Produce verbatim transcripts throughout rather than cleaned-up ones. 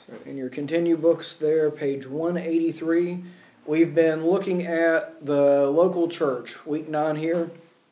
So in your continue books there, page one eighty-three, we've been looking at the local church, week nine here.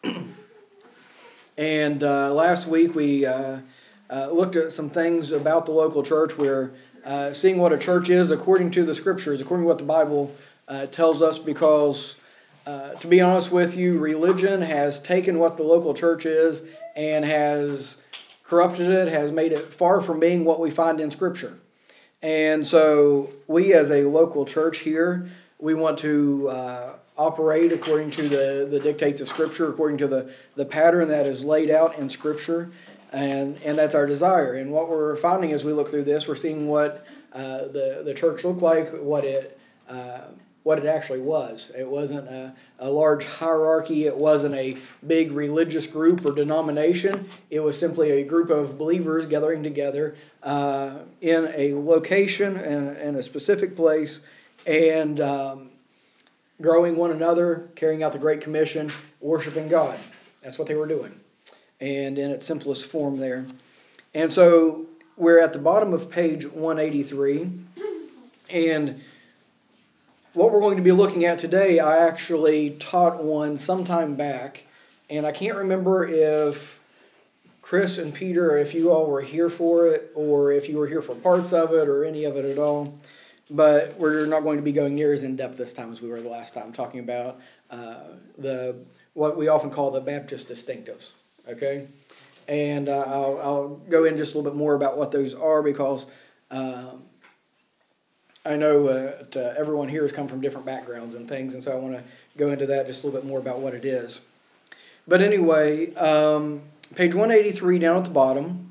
And uh, last week we uh, uh, looked at some things about the local church. We're uh, seeing what a church is according to the scriptures, according to what the Bible uh, tells us, because uh, to be honest with you, religion has taken what the local church is and has corrupted it, has made it far from being what we find in Scripture. And so we as a local church here, we want to uh, operate according to the, the dictates of Scripture, according to the, the pattern that is laid out in Scripture, and, and that's our desire. And what we're finding as we look through this, we're seeing what uh, the, the church looked like, what it uh, what it actually was. It wasn't a, a large hierarchy. It wasn't a big religious group or denomination. It was simply a group of believers gathering together uh, in a location and in a specific place and um, growing one another, carrying out the Great Commission, worshiping God. That's what they were doing. And in its simplest form there. And so we're at the bottom of page one eighty-three. And what we're going to be looking at today, I actually taught one sometime back, and I can't remember if Chris and Peter, if you all were here for it, or if you were here for parts of it, or any of it at all. But we're not going to be going near as in depth this time as we were the last time, talking about uh, the what we often call the Baptist distinctives. Okay, and uh, I'll, I'll go in just a little bit more about what those are because. Um, I know uh, to everyone here has come from different backgrounds and things, and so I want to go into that just a little bit more about what it is. But anyway, um, page one eighty-three down at the bottom,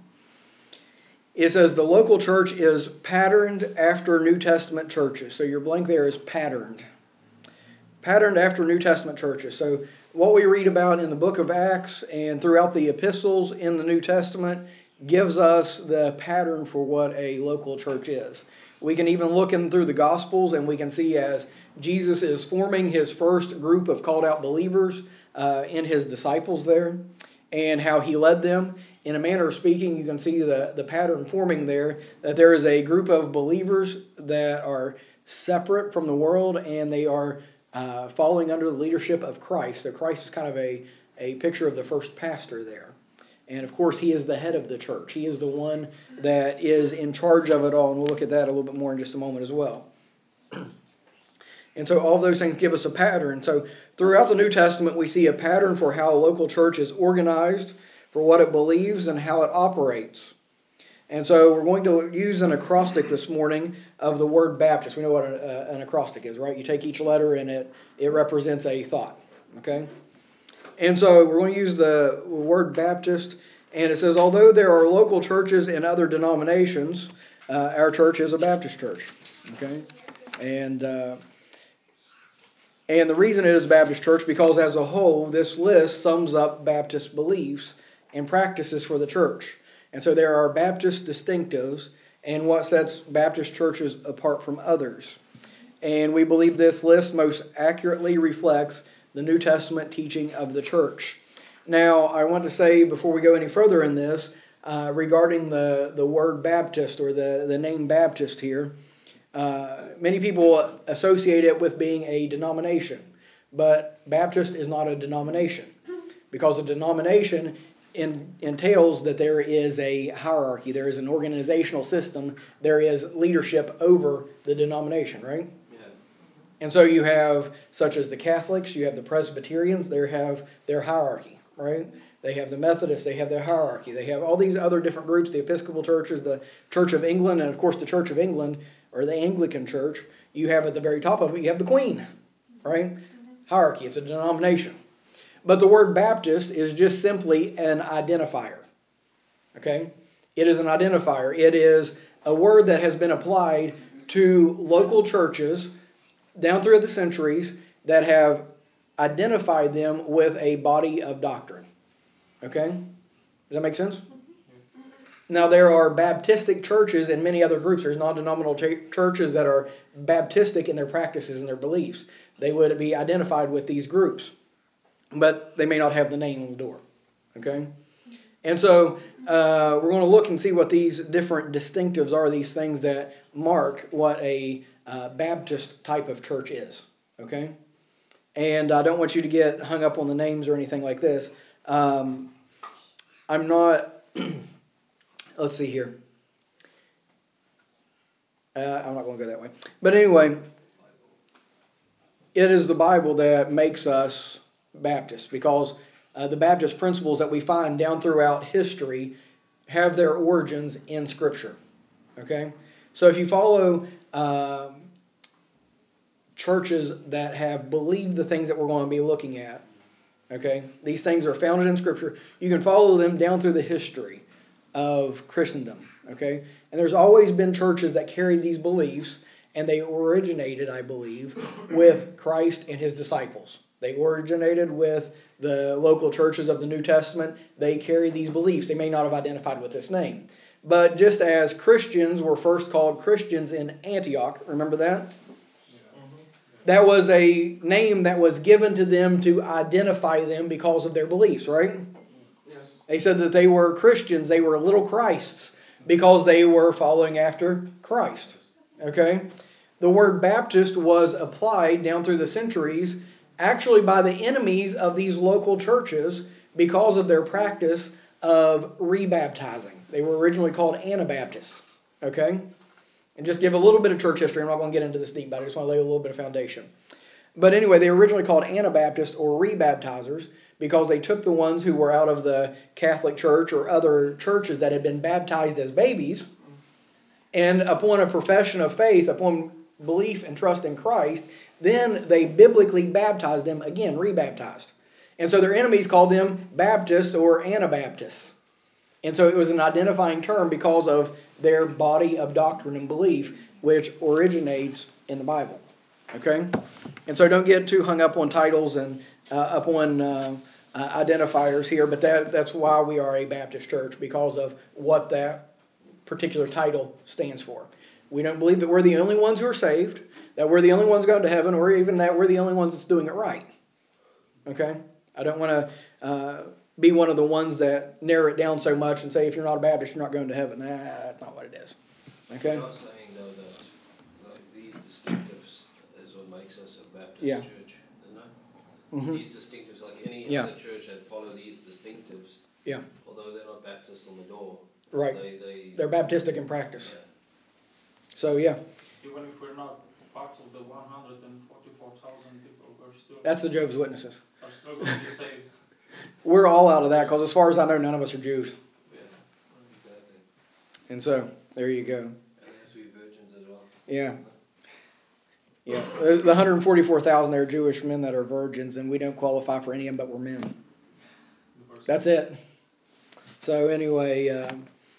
it says the local church is patterned after New Testament churches. So your blank there is patterned. Patterned after New Testament churches. So what we read about in the book of Acts and throughout the epistles in the New Testament gives us the pattern for what a local church is. We can even look in through the Gospels and we can see as Jesus is forming his first group of called out believers uh, in his disciples there and how he led them. In a manner of speaking, you can see the, the pattern forming there, that there is a group of believers that are separate from the world and they are uh, following under the leadership of Christ. So Christ is kind of a, a picture of the first pastor there. And of course, he is the head of the church. He is the one that is in charge of it all. And we'll look at that a little bit more in just a moment as well. And so all those things give us a pattern. So throughout the New Testament, we see a pattern for how a local church is organized, for what it believes, and how it operates. And so we're going to use an acrostic this morning of the word Baptist. We know what a, a, an acrostic is, right? You take each letter and it, it represents a thought. Okay? And so we're going to use the word Baptist, and it says, although there are local churches and other denominations, uh, our church is a Baptist church. Okay, and uh, and the reason it is a Baptist church because as a whole, this list sums up Baptist beliefs and practices for the church. And so there are Baptist distinctives and what sets Baptist churches apart from others. And we believe this list most accurately reflects the New Testament teaching of the church. Now, I want to say before we go any further in this, uh, regarding the, the word Baptist or the, the name Baptist here, uh, many people associate it with being a denomination. But Baptist is not a denomination because a denomination in, entails that there is a hierarchy, there is an organizational system, there is leadership over the denomination, right? And so you have, such as the Catholics, you have the Presbyterians, they have their hierarchy, right? They have the Methodists, they have their hierarchy. They have all these other different groups, the Episcopal churches, the Church of England, and of course the Church of England, or the Anglican Church. You have at the very top of it, you have the Queen, right? Hierarchy, it's a denomination. But the word Baptist is just simply an identifier, okay? It is an identifier. It is a word that has been applied to local churches down through the centuries that have identified them with a body of doctrine. Okay? Does that make sense? Now, there are Baptistic churches and many other groups. There's non-denominational ch- churches that are Baptistic in their practices and their beliefs. They would be identified with these groups. But they may not have the name on the door. Okay? And so uh, we're going to look and see what these different distinctives are, these things that mark what a uh, Baptist type of church is. Okay? And I don't want you to get hung up on the names or anything like this. Um, I'm not, let's see here. Uh, I'm not going to go that way. But anyway, it is the Bible that makes us Baptists, because uh, the Baptist principles that we find down throughout history have their origins in Scripture. Okay? So if you follow uh, churches that have believed the things that we're going to be looking at, okay, these things are founded in Scripture, you can follow them down through the history of Christendom. Okay? And there's always been churches that carried these beliefs, and they originated, I believe, with Christ and his disciples. They originated with the local churches of the New Testament. They carry these beliefs. They may not have identified with this name. But just as Christians were first called Christians in Antioch, remember that? That was a name that was given to them to identify them because of their beliefs, right? Yes. They said that they were Christians, they were little Christs, because they were following after Christ. Okay? The word Baptist was applied down through the centuries actually by the enemies of these local churches because of their practice of rebaptizing. They were originally called Anabaptists. Okay? And just give a little bit of church history. I'm not going to get into this deep, but I just want to lay a little bit of foundation. But anyway, they were originally called Anabaptists or rebaptizers because they took the ones who were out of the Catholic Church or other churches that had been baptized as babies, and upon a profession of faith, upon belief and trust in Christ, then they biblically baptized them again, rebaptized. And so their enemies called them Baptists or Anabaptists. And so it was an identifying term because of their body of doctrine and belief, which originates in the Bible. Okay? And so don't get too hung up on titles and uh, up on uh, uh, identifiers here, but that that's why we are a Baptist church, because of what that particular title stands for. We don't believe that we're the only ones who are saved, that we're the only ones going to heaven, or even that we're the only ones that's doing it right. Okay? I don't want to uh, be one of the ones that narrow it down so much and say, if you're not a Baptist, you're not going to heaven. Nah, that's not what it is. Okay? You are saying, though, that like, these distinctives is what makes us a Baptist Yeah. church, isn't it? Mm-hmm. These distinctives, like any Yeah. other church that follow these distinctives, Yeah. although they're not Baptist on the door, Right. they, they, They're Baptistic in practice. yeah. So, yeah. Even if we're not part of the one hundred forty-four thousand people, we're still... That's the Jehovah's Witnesses. Are still going to be saved. We're all out of that because, as far as I know, none of us are Jews. Yeah, exactly. And so, there you go. And they have to be virgins as well. Yeah. Yeah. The one hundred forty-four thousand, they're Jewish men that are virgins, and we don't qualify for any of them, but we're men. That's it. So, anyway, uh,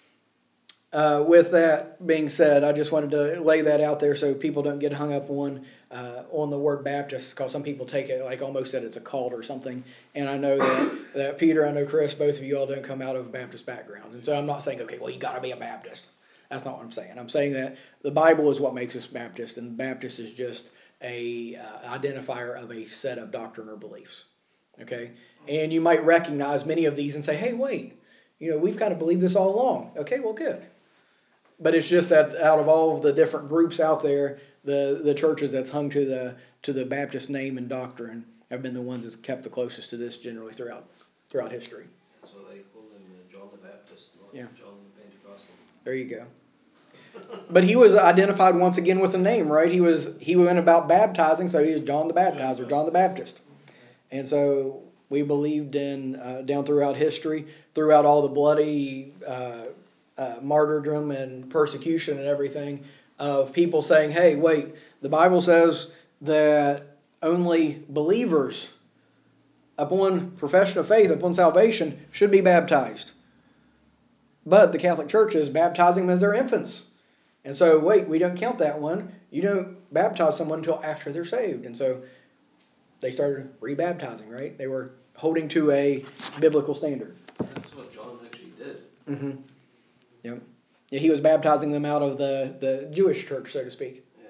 uh, with that being said, I just wanted to lay that out there so people don't get hung up on uh, on the word Baptist, because some people take it like almost that it's a cult or something. And I know that, that Peter, I know Chris, both of you all don't come out of a Baptist background. And so I'm not saying, okay, well, you got to be a Baptist. That's not what I'm saying. I'm saying that the Bible is what makes us Baptist, and Baptist is just a uh, identifier of a set of doctrine or beliefs. Okay? And you might recognize many of these and say, hey, wait, you know, we've kind of believed this all along. Okay, well, good. But it's just that out of all of the different groups out there, the, the churches that's hung to the to the Baptist name and doctrine have been the ones that's kept the closest to this generally throughout throughout history. So they call him uh, John the Baptist, not Yeah. John the Pentecostal. There you go. But he was identified once again with a name, right? He was he went about baptizing, so he was John the Baptizer, John the Baptist. And so we believed in uh, down throughout history, throughout all the bloody uh, uh, martyrdom and persecution and everything, of people saying, hey, wait, the Bible says that only believers upon profession of faith, upon salvation, should be baptized. But the Catholic Church is baptizing them as their infants. And so, wait, we don't count that one. You don't baptize someone until after they're saved. And so they started rebaptizing, right? They were holding to a biblical standard. That's what John actually did. Mm-hmm. Yep. Yeah, he was baptizing them out of the, the Jewish church, so to speak. Yeah.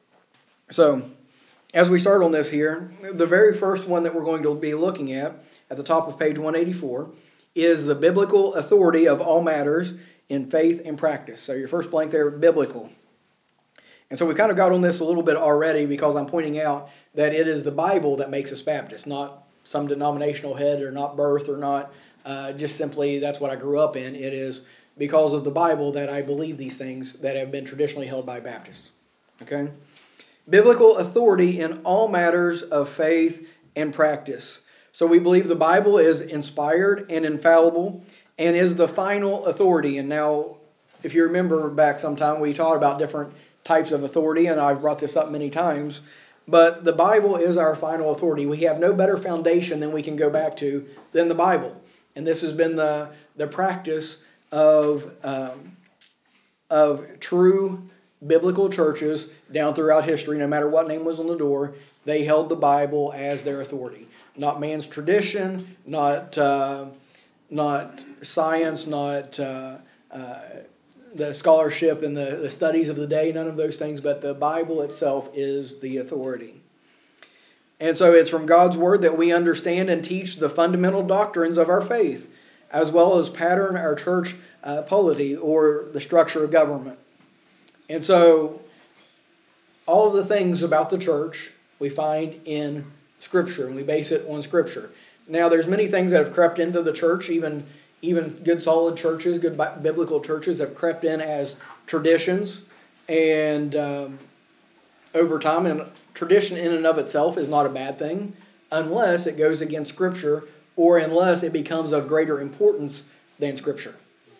So, as we start on this here, the very first one that we're going to be looking at at the top of page one eighty-four, is the biblical authority of all matters in faith and practice. So your first blank there, biblical. And so we kind of got on this a little bit already because I'm pointing out that it is the Bible that makes us Baptists, not some denominational head or not birth or not uh, just simply that's what I grew up in. It is because of the Bible that I believe these things that have been traditionally held by Baptists. Okay? Biblical authority in all matters of faith and practice. So we believe the Bible is inspired and infallible and is the final authority. And now, if you remember back sometime, we taught about different types of authority, and I've brought this up many times. But the Bible is our final authority. We have no better foundation than we can go back to than the Bible. And this has been the, the practice of, um, of true biblical churches down throughout history. No matter what name was on the door, they held the Bible as their authority. Not man's tradition, not uh, not science, not uh, uh, the scholarship and the, the studies of the day, none of those things, but the Bible itself is the authority. And so it's from God's Word that we understand and teach the fundamental doctrines of our faith, as well as pattern our church uh, polity, or the structure of government. And so all of the things about the church we find in Scripture, and we base it on Scripture. Now, there's many things that have crept into the church, even even good solid churches, good biblical churches have crept in as traditions, and um, over time, and tradition in and of itself is not a bad thing, unless it goes against Scripture, or unless it becomes of greater importance than Scripture.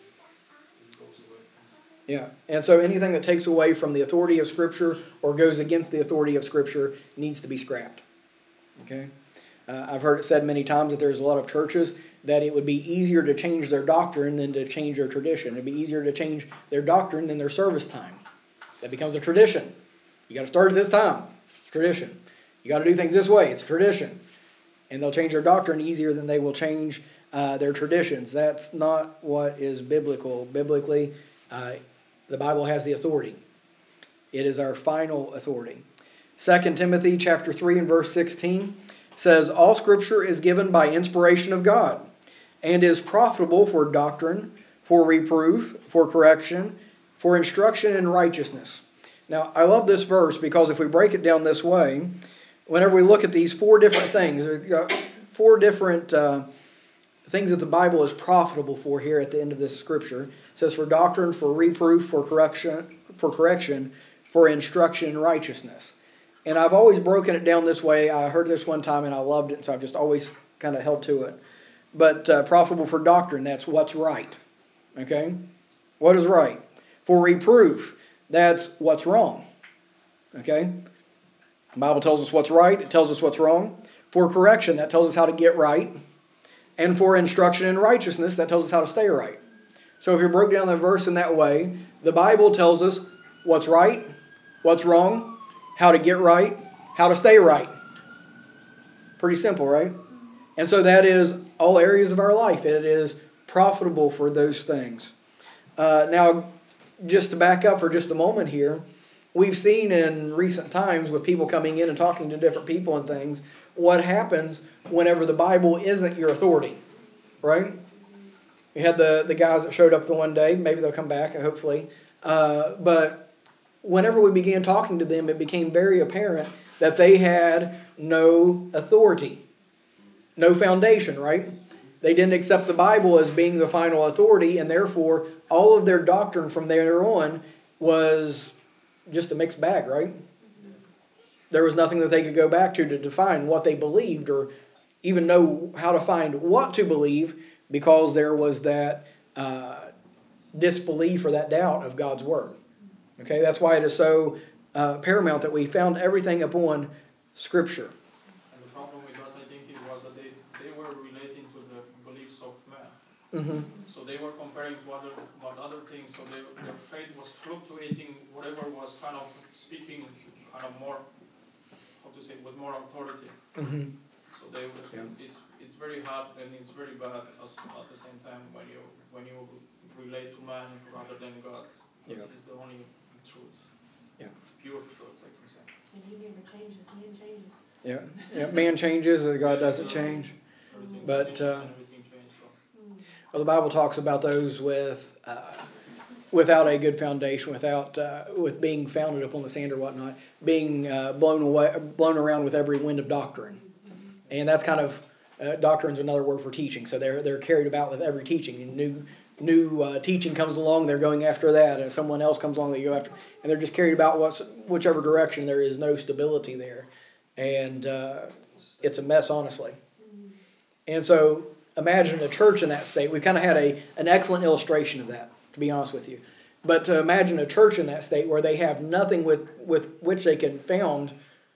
Yeah, and so anything that takes away from the authority of Scripture or goes against the authority of Scripture needs to be scrapped. Okay, uh, I've heard it said many times that there's a lot of churches that it would be easier to change their doctrine than to change their tradition. It'd be easier to change their doctrine than their service time. That becomes a tradition. You got to start at this time. It's tradition. You got to do things this way. It's tradition. And they'll change their doctrine easier than they will change uh, their traditions. That's not what is biblical. Biblically, uh, the Bible has the authority. It is our final authority. Second Timothy chapter three and verse sixteen says, all Scripture is given by inspiration of God, and is profitable for doctrine, for reproof, for correction, for instruction in righteousness. Now, I love this verse because if we break it down this way, whenever we look at these four different things, four different uh, things that the Bible is profitable for here at the end of this Scripture. It says for doctrine, for reproof, for correction, for correction, for instruction in righteousness. And I've always broken it down this way. I heard this one time and I loved it, so I've just always kind of held to it. But uh, profitable for doctrine, that's what's right. Okay? What is right? For reproof, that's what's wrong. Okay? The Bible tells us what's right. It tells us what's wrong. For correction, that tells us how to get right. And for instruction in righteousness, that tells us how to stay right. So if you broke down that verse in that way, the Bible tells us what's right, what's wrong, how to get right, how to stay right. Pretty simple, right? And so that is all areas of our life. It is profitable for those things. Uh, now, just to back up for just a moment here, we've seen in recent times with people coming in and talking to different people and things, what happens whenever the Bible isn't your authority, right? We had the, the guys that showed up the one day. Maybe they'll come back, hopefully. Uh, but whenever we began talking to them, it became very apparent that they had no authority, no foundation, right? They didn't accept the Bible as being the final authority, and therefore all of their doctrine from there on was just a mixed bag, right? There was nothing that they could go back to to define what they believed or even know how to find what to believe, because there was that uh, disbelief or that doubt of God's Word. Okay, that's why it is so uh, paramount that we found everything upon Scripture. And the problem with that, I think, it was that they, they were relating to the beliefs of man. Mm-hmm. So they were comparing to other, what other things, so they, their faith was fluctuating, whatever was kind of speaking kind of more, how to say, with more authority. Mm-hmm. So they, Yeah. it's, it's it's very hard and it's very bad as, at the same time when you when you relate to man rather than God, because Yeah. He's the only truth, Yeah. pure truth, I can say. And He never changes. Man changes. Yeah. Yeah. Man changes, and God doesn't change. Everything But, changes uh, and everything changed. So. Well, the Bible talks about those with uh, without a good foundation, without uh, with being founded upon the sand or whatnot, being uh, blown away, blown around with every wind of doctrine, and that's kind of uh, doctrine is another word for teaching. So they're they're carried about with every teaching. And new new uh, teaching comes along, they're going after that, and someone else comes along, they go after, and they're just carried about what's, whichever direction. There is no stability there, and uh, it's a mess, honestly. And so imagine a church in that state. We've kind of had a an excellent illustration of that, to be honest with you. But to imagine a church in that state where they have nothing with, with which they can found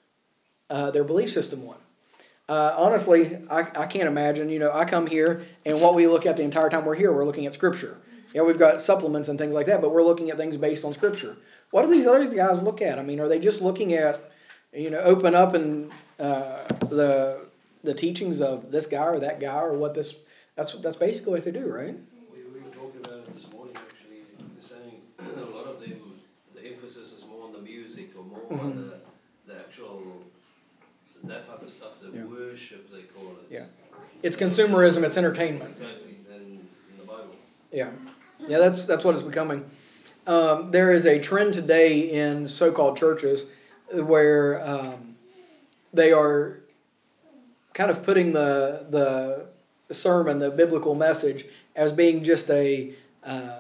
uh, their belief system on. Uh, honestly, I, I can't imagine. You know, I come here, and what we look at the entire time we're here, we're looking at Scripture. Yeah, we've got supplements and things like that, but we're looking at things based on Scripture. What do these other guys look at? I mean, are they just looking at, you know, open up and uh, the the teachings of this guy or that guy or what this? That's that's basically what they do, right? We, we were talking about it this morning, actually. They're saying a lot of them, the emphasis is more on the music or more mm-hmm. on the, the actual, that type of stuff, the yeah. worship, they call it. Yeah. It's consumerism, it's entertainment. Exactly, than in the Bible. Yeah. Yeah, that's that's what it's becoming. Um, there is a trend today in so-called churches where um, they are kind of putting the the sermon, the biblical message, as being just a uh,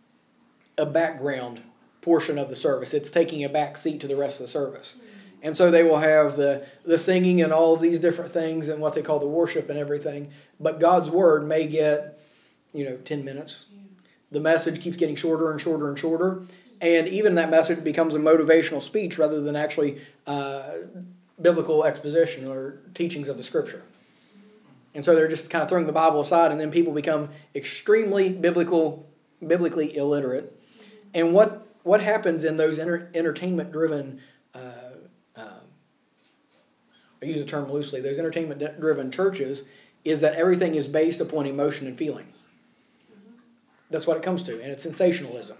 a background portion of the service. It's taking a back seat to the rest of the service. And so they will have the, the singing and all of these different things and what they call the worship and everything. But God's Word may get, you know, ten minutes. The message keeps getting shorter and shorter and shorter. And even that message becomes a motivational speech rather than actually uh, biblical exposition or teachings of the Scripture. And so they're just kind of throwing the Bible aside, and then people become extremely biblical, biblically illiterate. And what what happens in those enter, entertainment-driven, uh, um, I use the term loosely, those entertainment-driven churches, is that everything is based upon emotion and feeling. That's what it comes to, and it's sensationalism.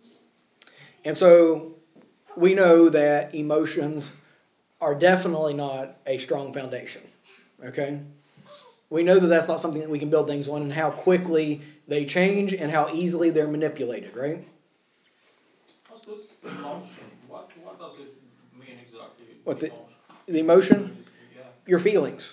And so we know that emotions are definitely not a strong foundation. Okay? We know that that's not something that we can build things on, and how quickly they change and how easily they're manipulated, right? What's this emotion? What what does it mean exactly? What the, emotion? the emotion? Yeah. Your feelings.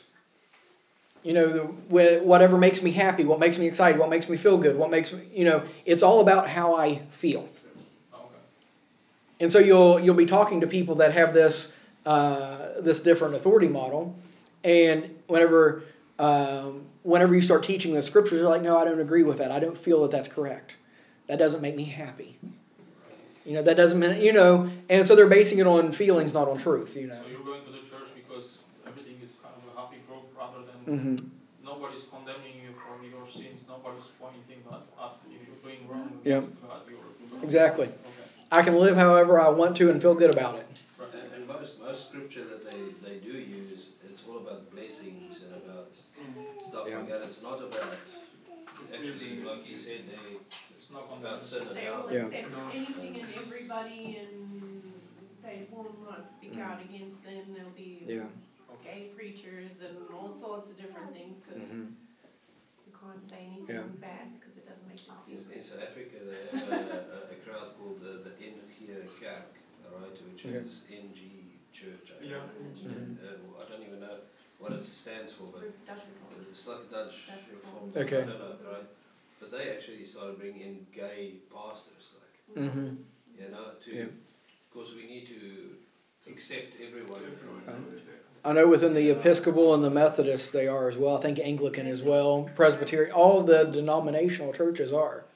You know, the, whatever makes me happy, what makes me excited, what makes me feel good, what makes me, you know, it's all about how I feel. Okay. And so you'll you'll be talking to people that have this uh, this different authority model, and whenever um, whenever you start teaching the scriptures, you're like, no, I don't agree with that. I don't feel that that's correct. That doesn't make me happy. You know, that doesn't mean, you know, and so they're basing it on feelings, not on truth. You know. So you're going to the church because everything is kind of a happy group rather than mm-hmm. nobody's condemning you for your sins. Nobody's pointing at, at if you're doing wrong against yep. God. You're, you're exactly. Okay. I can live however I want to and feel good about it. Right. And, and most most scripture that they, they do use, it's all about blessings and about mm. stuff yeah. like that. It's not about actually, like you said, they it's not about sin and they hell. will yeah. accept anything and everybody, and they will not speak mm. out against sin. There'll be yeah. gay preachers and all sorts of different things because mm-hmm. you can't say anything yeah. bad because it doesn't make them feel in, good. In South Africa, they have a, a, a crowd called uh, the N G Kerk, all right, which yeah. is N G Church. I, yeah. mm-hmm. uh, I don't even know what it stands for, but Dutch Reformed. It's like a Dutch, Dutch Reformed. Okay. I don't know, right? But they actually started bringing in gay pastors, like, mm-hmm. you know, to, yeah. because we need to accept everyone. Um, I know within the Episcopal and the Methodist they are as well. I think Anglican as well. Presbyterian. All of the denominational churches are.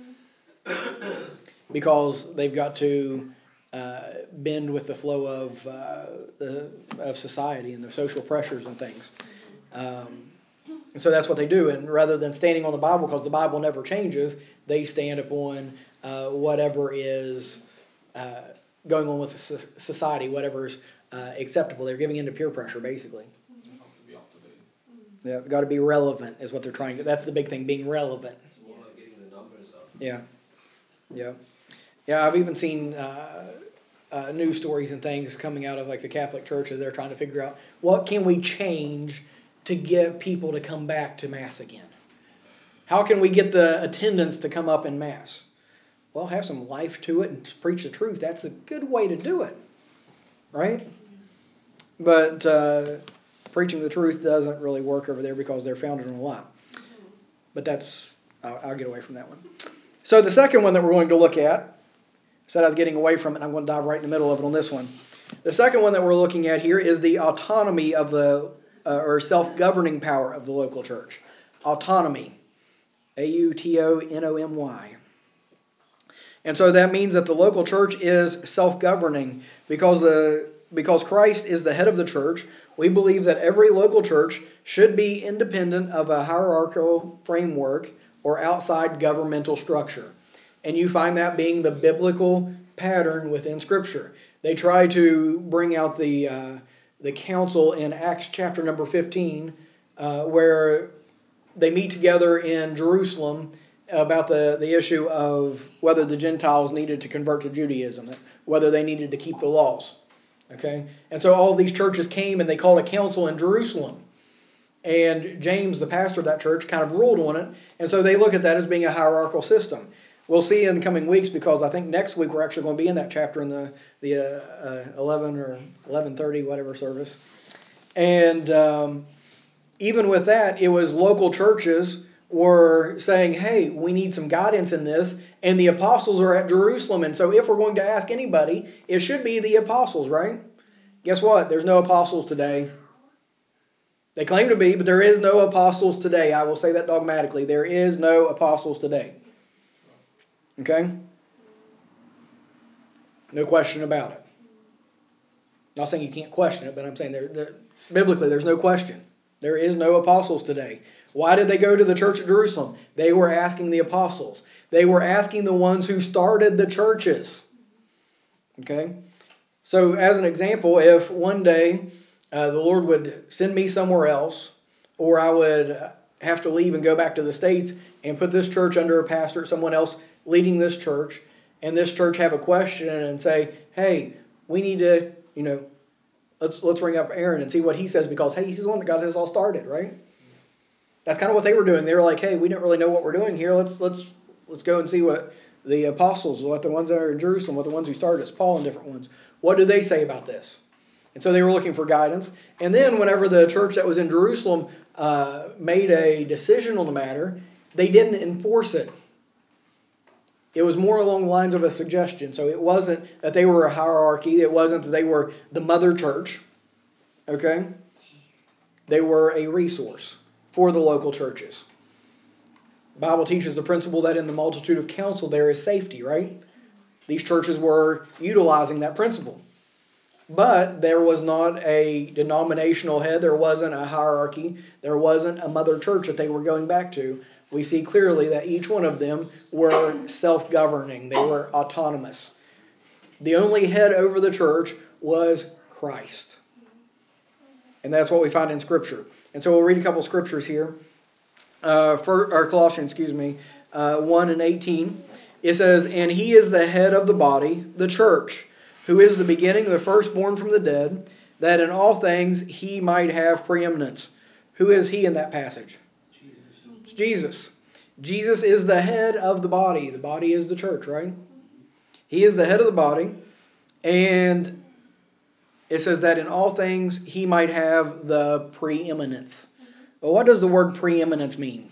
Mm-hmm. Because they've got to uh, bend with the flow of uh, the of society and the social pressures and things. Um, and so that's what they do. And rather than standing on the Bible, because the Bible never changes, they stand upon uh, whatever is uh, going on with the society, whatever's uh, acceptable. They're giving in to peer pressure, basically. You have to be up to date. Yeah, got to be relevant is what they're trying to. That's the big thing, being relevant. It's more like getting the numbers up. Yeah, yeah, yeah. I've even seen uh, uh, news stories and things coming out of like the Catholic Church as they're trying to figure out what can we change to get people to come back to Mass again? How can we get the attendance to come up in Mass? Well, have some life to it and preach the truth. That's a good way to do it, right? But uh, preaching the truth doesn't really work over there because they're founded on a lie. But that's, I'll, I'll get away from that one. So the second one that we're going to look at, I said I was getting away from it, I'm going to dive right in the middle of it on this one. The second one that we're looking at here is the autonomy of the, uh, or self-governing power of the local church. Autonomy. A U T O N O M Y. And so that means that the local church is self-governing because the because Christ is the head of the church. We believe that every local church should be independent of a hierarchical framework or outside governmental structure. And you find that being the biblical pattern within Scripture. They try to bring out the uh, the council in Acts chapter number fifteen, uh, where they meet together in Jerusalem about the, the issue of whether the Gentiles needed to convert to Judaism, whether they needed to keep the laws. Okay, and so all these churches came and they called a council in Jerusalem. And James, the pastor of that church, kind of ruled on it. And so they look at that as being a hierarchical system. We'll see in the coming weeks, because I think next week we're actually going to be in that chapter in the the uh, uh, eleven or eleven thirty whatever service. And um, even with that, it was local churches were saying, hey, we need some guidance in this. And the apostles are at Jerusalem. And so if we're going to ask anybody, it should be the apostles, right? Guess what? There's no apostles today. They claim to be, but there is no apostles today. I will say that dogmatically. There is no apostles today. Okay? No question about it. I'm not saying you can't question it, but I'm saying there, there, biblically there's no question. There is no apostles today. Why did they go to the church at Jerusalem? They were asking the apostles. They were asking the ones who started the churches. Okay? So as an example, if one day uh, the Lord would send me somewhere else, or I would have to leave and go back to the States and put this church under a pastor, someone else leading this church, and this church have a question and say, hey, we need to, you know, let's let's bring up Aaron and see what he says, because, hey, he's the one that got this all started, right? That's kind of what they were doing. They were like, hey, we didn't really know what we're doing here. Let's let's let's go and see what the apostles, what the ones that are in Jerusalem, what the ones who started us, Paul and different ones, what do they say about this? And so they were looking for guidance. And then whenever the church that was in Jerusalem uh, made a decision on the matter, they didn't enforce it. It was more along the lines of a suggestion. So it wasn't that they were a hierarchy. It wasn't that they were the mother church. Okay? They were a resource for the local churches. The Bible teaches the principle that in the multitude of counsel there is safety, right? These churches were utilizing that principle. But there was not a denominational head. There wasn't a hierarchy. There wasn't a mother church that they were going back to. We see clearly that each one of them were self-governing. They were autonomous. The only head over the church was Christ. And that's what we find in Scripture. And so we'll read a couple of scriptures here. Uh, for, or Colossians, excuse me, uh, one and eighteen. It says, and he is the head of the body, the church, who is the beginning, the firstborn from the dead, that in all things he might have preeminence. Who is he in that passage? Jesus. It's Jesus. Jesus is the head of the body. The body is the church, right? He is the head of the body. And it says that in all things he might have the preeminence. Well, what does the word preeminence mean?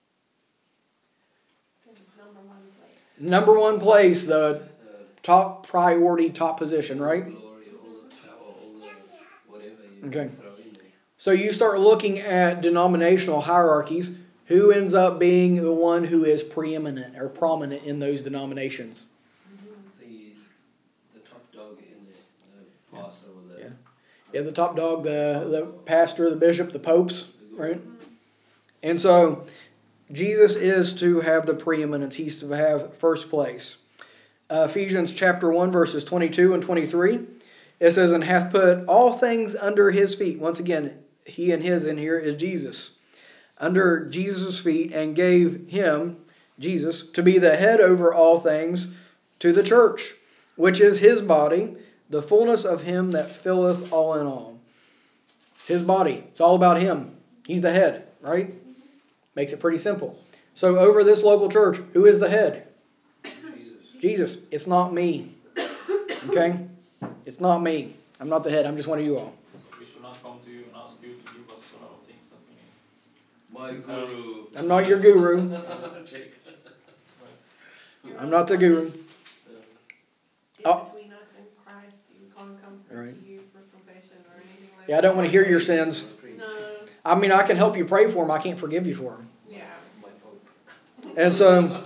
Number one place. Number one place, the top priority, top position, right? Glory, all the power, all the whatever you Okay. throw in there. So you start looking at denominational hierarchies. Who ends up being the one who is preeminent or prominent in those denominations? The the top dog in there, the pastor or the Yeah. Yeah, the top dog, the, the pastor, the bishop, the popes, right? And so Jesus is to have the preeminence. He's to have first place. Uh, Ephesians chapter one, verses twenty-two and twenty-three. It says, and hath put all things under his feet. Once again, he and his in here is Jesus. Under Jesus' feet, and gave him, Jesus, to be the head over all things to the church, which is his body, the fullness of him that filleth all in all. It's his body. It's all about him. He's the head, right? Makes it pretty simple. So over this local church, who is the head? Jesus. Jesus. It's not me. Okay? It's not me. I'm not the head. I'm just one of you all. So we should not come to you and ask you to give us a lot of things that we need. My guru. I'm not your guru. Check. Right. I'm not the guru. It's Oh. between us and Christ. You can't come Right. to you for confession or anything like that. Yeah, I don't want to hear your sins. No. I mean, I can help you pray for them. I can't forgive you for them. Yeah. My Pope. And so, No.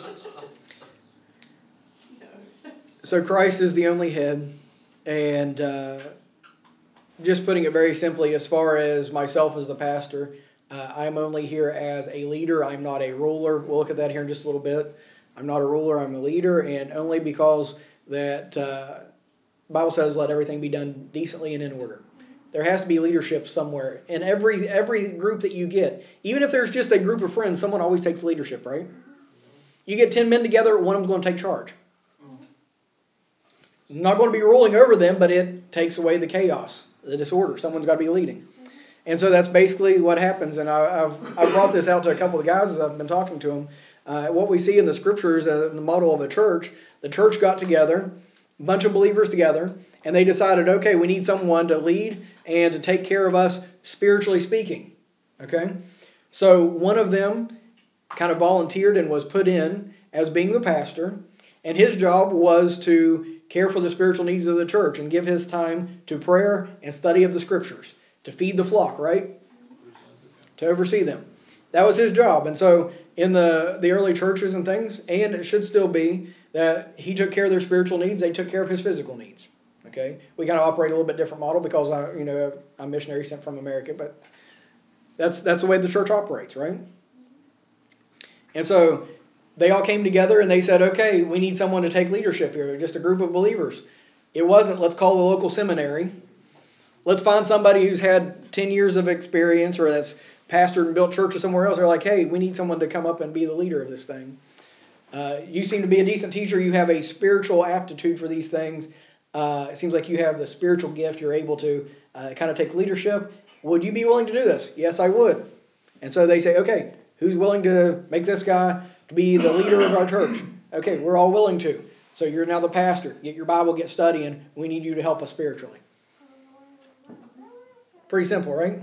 so Christ is the only head. And uh, just putting it very simply, as far as myself as the pastor, uh, I'm only here as a leader. I'm not a ruler. We'll look at that here in just a little bit. I'm not a ruler. I'm a leader. And only because that uh, Bible says let everything be done decently and in order. There has to be leadership somewhere. In every every group that you get, even if there's just a group of friends, someone always takes leadership, right? You get ten men together, one of them's going to take charge. Not going to be ruling over them, but it takes away the chaos, the disorder. Someone's got to be leading. And so that's basically what happens. And I, I've I brought this out to a couple of guys as I've been talking to them. Uh, what we see in the scriptures, uh, in the model of a church, the church got together, a bunch of believers together, and they decided, okay, we need someone to lead and to take care of us spiritually speaking. Okay? So one of them kind of volunteered and was put in as being the pastor, and his job was to care for the spiritual needs of the church and give his time to prayer and study of the scriptures, to feed the flock, right? To oversee them. That was his job. And so in the, the early churches and things, and it should still be, that he took care of their spiritual needs, they took care of his physical needs. Okay? We kind of operate a little bit different model because I, you know, I'm missionary sent from America, but that's that's the way the church operates, right? And so they all came together and they said, okay, we need someone to take leadership here, just a group of believers. It wasn't, let's call the local seminary. Let's find somebody who's had ten years of experience or that's pastored and built churches somewhere else. They're like, hey, we need someone to come up and be the leader of this thing. Uh, you seem to be a decent teacher. You have a spiritual aptitude for these things. Uh, it seems like you have the spiritual gift. You're able to uh, kind of take leadership. Would you be willing to do this? Yes, I would. And so they say, okay, who's willing to make this guy to be the leader of our church? Okay, we're all willing to. So you're now the pastor. Get your Bible, get studying. We need you to help us spiritually. Pretty simple, right?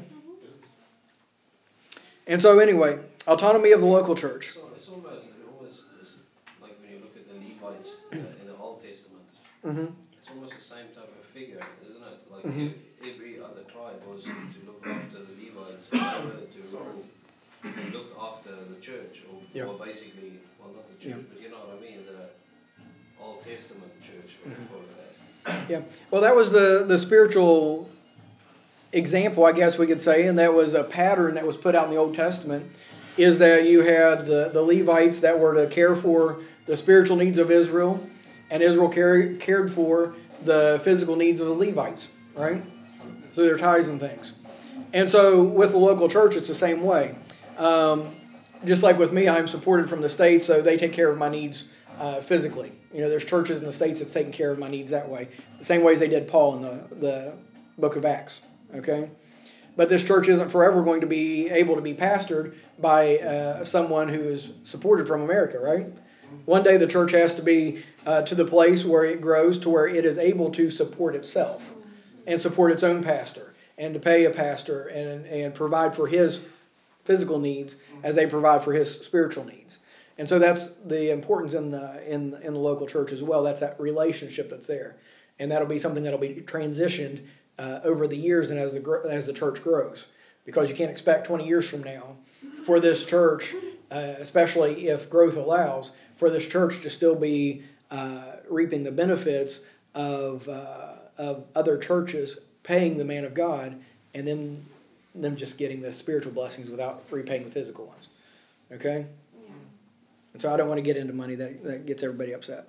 And so anyway, autonomy of the local church. So it's almost, it almost is like when you look at the Levites uh, in the Old Testament. Mm-hmm. It's almost the same type of figure, isn't it? Like Mm-hmm. every other tribe was to look after the Levites, and they were to rule and look after the church, or, Yeah. or basically, well, not the church, Yeah. but you know what I mean, the Old Testament church, if we Mm-hmm. call it that. Yeah. Well, that was the, the spiritual example, I guess we could say, and that was a pattern that was put out in the Old Testament, is that you had the, the Levites that were to care for the spiritual needs of Israel, and Israel care, cared for the physical needs of the Levites, right? So their tithes and things. And so with the local church, it's the same way. Um, just like with me, I'm supported from the state, so they take care of my needs uh, physically. You know, there's churches in the states that's taking care of my needs that way. The same way as they did Paul in the, the book of Acts. Okay? But this church isn't forever going to be able to be pastored by uh, someone who is supported from America, right? One day the church has to be uh, to the place where it grows to where it is able to support itself and support its own pastor and to pay a pastor and, and provide for his physical needs as they provide for his spiritual needs. And so that's the importance in the, in, in the local church as well. That's that relationship that's there. And that'll be something that'll be transitioned uh, over the years and as the as the church grows. Because you can't expect twenty years from now for this church, uh, especially if growth allows, for this church to still be uh, reaping the benefits of uh, of other churches paying the man of God and then them just getting the spiritual blessings without repaying the physical ones. Okay? Yeah. And so I don't want to get into money. That, that gets everybody upset.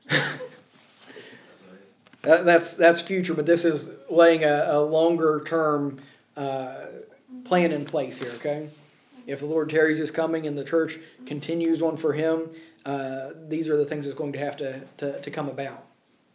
that, that's that's future, but this is laying a, a longer term uh, plan in place here, okay? If the Lord tarries his coming and the church continues on for him, uh, these are the things that's going to have to, to, to come about.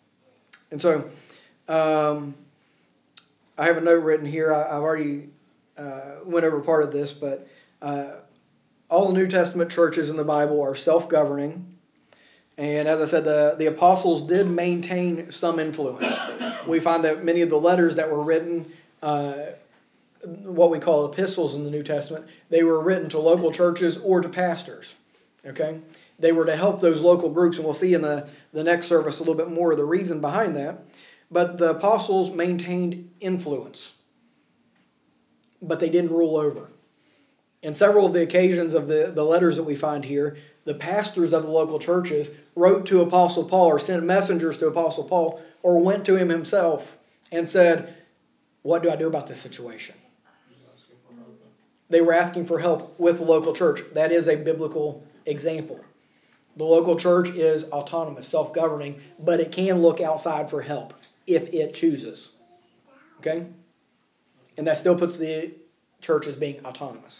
And so um, I have a note written here. I, I've already uh, went over part of this, but uh, all the New Testament churches in the Bible are self-governing. And as I said, the, the apostles did maintain some influence. We find that many of the letters that were written, uh, what we call epistles in the New Testament, they were written to local churches or to pastors. Okay? They were to help those local groups, and we'll see in the, the next service a little bit more of the reason behind that. But the apostles maintained influence, but they didn't rule over. In several of the occasions of the, the letters that we find here, the pastors of the local churches wrote to Apostle Paul or sent messengers to Apostle Paul or went to him himself and said, what do I do about this situation? They were asking for help with the local church. That is a biblical example. The local church is autonomous, self-governing, but it can look outside for help if it chooses. Okay? And that still puts the church as being autonomous.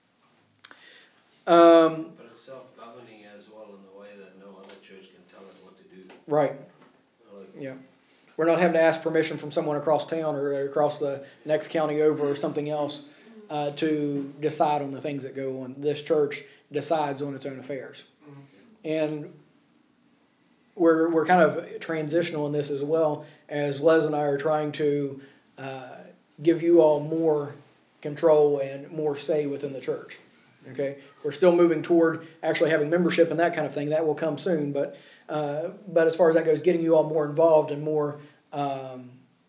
Um, but it's self-governing as well in the way that no other church can tell it what to do. Right. Like, yeah. We're not having to ask permission from someone across town or across the next county over or something else uh, to decide on the things that go on. This church decides on its own affairs. Mm-hmm. And we're we're kind of transitional in this as well, as Les and I are trying to uh, give you all more control and more say within the church. Okay, we're still moving toward actually having membership and that kind of thing. That will come soon, but uh, but as far as that goes, getting you all more involved and more um,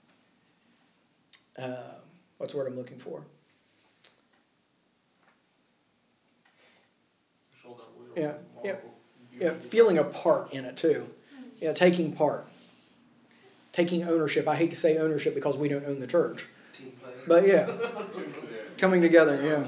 uh, what's the word I'm looking for? Yeah, yeah, yeah, feeling a part in it too. Yeah, taking part, taking ownership. I hate to say ownership because we don't own the church, team player. but yeah, coming together. Yeah.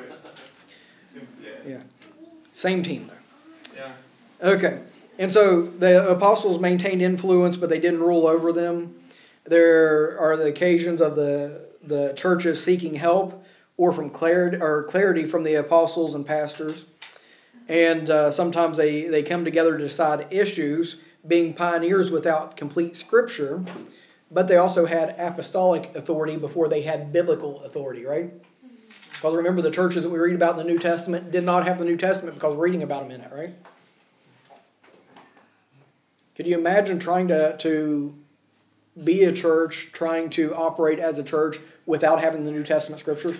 Yeah. Same team though. Yeah. Okay. And so the apostles maintained influence, but they didn't rule over them. There are the occasions of the the churches seeking help or from clarity or clarity from the apostles and pastors. And uh, sometimes they, they come together to decide issues, being pioneers without complete scripture, but they also had apostolic authority before they had biblical authority, right? Because remember, the churches that we read about in the New Testament did not have the New Testament because we're reading about them in it, right? Could you imagine trying to, to be a church, trying to operate as a church without having the New Testament scriptures?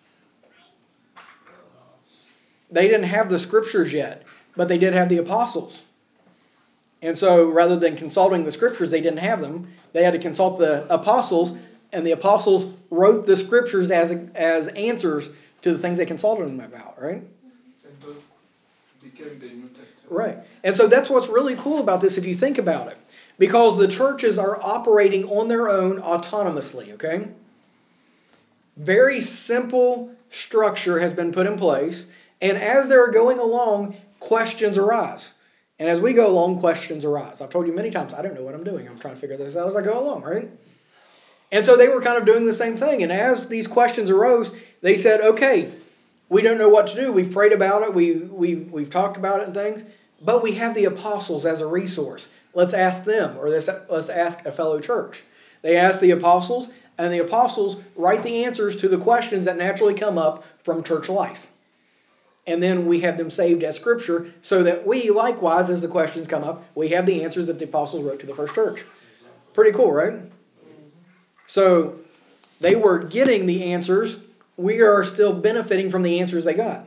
They didn't have the scriptures yet, but they did have the apostles. And so rather than consulting the scriptures, they didn't have them. They had to consult the apostles, and the apostles wrote the scriptures as as answers to the things they consulted them about, right? And those became the New Testament. Right. And so that's what's really cool about this if you think about it. Because the churches are operating on their own autonomously, okay? Very simple structure has been put in place, and as they're going along, questions arise. And as we go along, questions arise. I've told you many times, I don't know what I'm doing. I'm trying to figure this out as I go along, right? And so they were kind of doing the same thing. And as these questions arose, they said, okay, we don't know what to do. We've prayed about it. We, we, we've talked about it and things. But we have the apostles as a resource. Let's ask them, or let's, let's ask a fellow church. They ask the apostles, and the apostles write the answers to the questions that naturally come up from church life. And then we have them saved as scripture so that we, likewise, as the questions come up, we have the answers that the apostles wrote to the first church. Pretty cool, right? So they were getting the answers. We are still benefiting from the answers they got.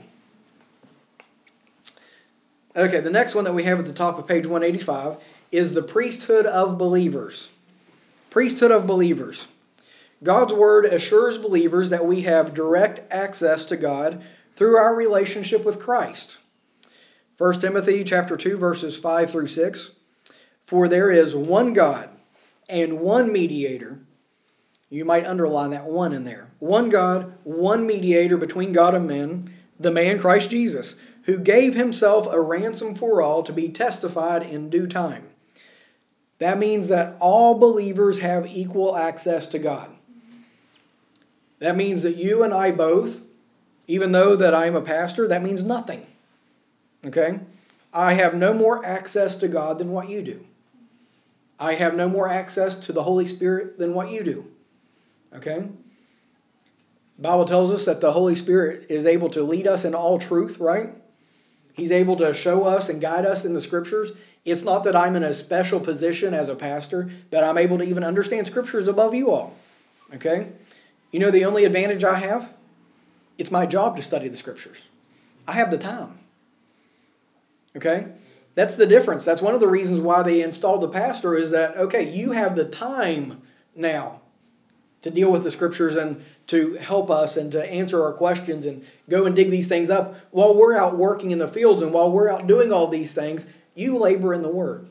Okay, the next one that we have at the top of page one eighty-five is the priesthood of believers. Priesthood of believers. God's word assures believers that we have direct access to God through our relationship with Christ. First Timothy chapter two, verses five through six. For there is one God and one mediator. You might underline that one in there. One God, one mediator between God and men, the man Christ Jesus, who gave himself a ransom for all to be testified in due time. That means that all believers have equal access to God. That means that you and I both, even though that I am a pastor, that means nothing. Okay? I have no more access to God than what you do. I have no more access to the Holy Spirit than what you do. Okay? The Bible tells us that the Holy Spirit is able to lead us in all truth, right? He's able to show us and guide us in the Scriptures. It's not that I'm in a special position as a pastor that I'm able to even understand Scriptures above you all. Okay? You know the only advantage I have? It's my job to study the Scriptures. I have the time. Okay? That's the difference. That's one of the reasons why they installed the pastor is that, okay, you have the time now to deal with the Scriptures and to help us and to answer our questions and go and dig these things up. While we're out working in the fields and while we're out doing all these things, you labor in the Word.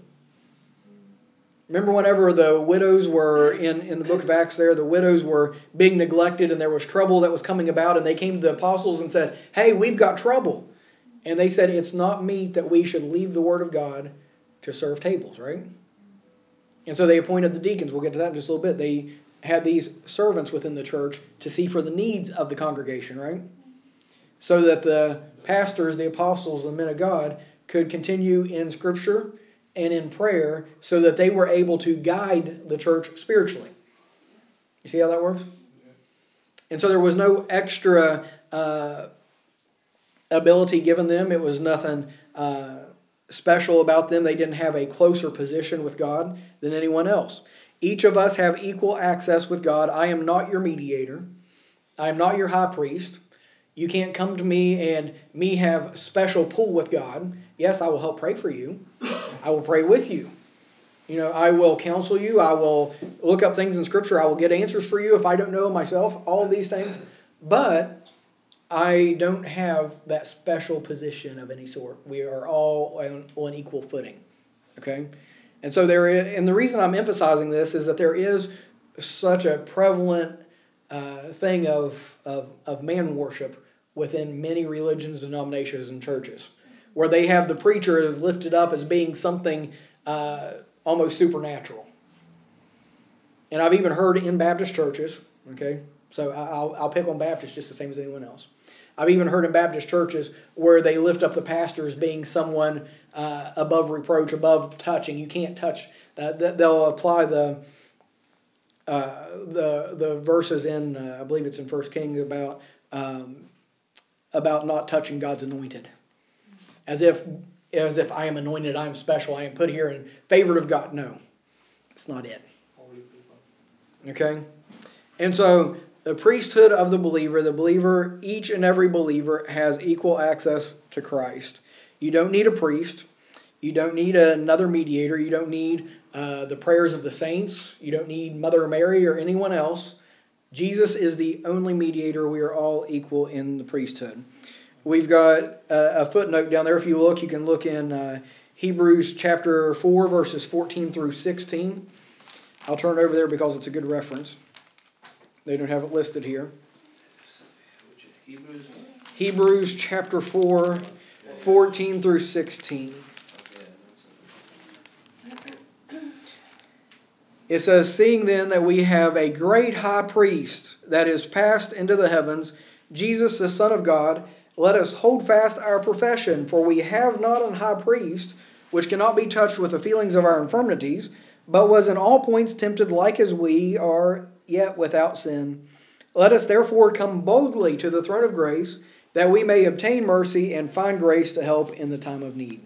Remember whenever the widows were in, in the book of Acts there, the widows were being neglected and there was trouble that was coming about, and they came to the apostles and said, hey, we've got trouble. And they said, it's not meet that we should leave the Word of God to serve tables, right? And so they appointed the deacons. We'll get to that in just a little bit. They had these servants within the church to see for the needs of the congregation, right? So that the pastors, the apostles, the men of God could continue in Scripture and in prayer so that they were able to guide the church spiritually. You see how that works? And so there was no extra uh, ability given them. It was nothing uh, special about them. They didn't have a closer position with God than anyone else. Each of us have equal access with God. I am not your mediator. I am not your high priest. You can't come to me and me have special pull with God. Yes, I will help pray for you. I will pray with you. You know, I will counsel you. I will look up things in Scripture. I will get answers for you if I don't know myself. All of these things. But I don't have that special position of any sort. We are all on, on equal footing. Okay? And so there is, and the reason I'm emphasizing this is that there is such a prevalent uh, thing of, of of man worship within many religions, denominations, and churches, where they have the preacher as lifted up as being something uh, almost supernatural. And I've even heard in Baptist churches, okay, so I'll I'll pick on Baptists just the same as anyone else. I've even heard in Baptist churches where they lift up the pastor as being someone uh, above reproach, above touching. You can't touch. Uh, they'll apply the uh, the the verses in uh, I believe it's in First Kings about um, about not touching God's anointed, as if as if I am anointed, I am special, I am put here in favor of God. No, it's not it. Okay, and so. The priesthood of the believer, the believer, each and every believer has equal access to Christ. You don't need a priest. You don't need another mediator. You don't need uh, the prayers of the saints. You don't need Mother Mary or anyone else. Jesus is the only mediator. We are all equal in the priesthood. We've got a, a footnote down there. If you look, you can look in uh, Hebrews chapter four, verses fourteen through sixteen. I'll turn it over there because it's a good reference. They don't have it listed here. Hebrews? Hebrews chapter four, fourteen through sixteen. It says, seeing then that we have a great high priest that is passed into the heavens, Jesus the Son of God, let us hold fast our profession, for we have not an high priest which cannot be touched with the feelings of our infirmities, but was in all points tempted like as we are, yet without sin. Let us therefore come boldly to the throne of grace, that we may obtain mercy and find grace to help in the time of need.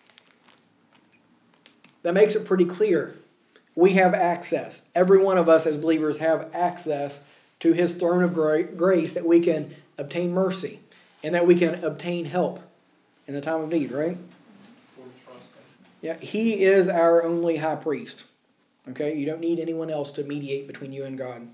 That makes it pretty clear. We have access. Every one of us as believers have access to His throne of grace, that we can obtain mercy and that we can obtain help in the time of need, right? Yeah, He is our only high priest. Okay, you don't need anyone else to mediate between you and God.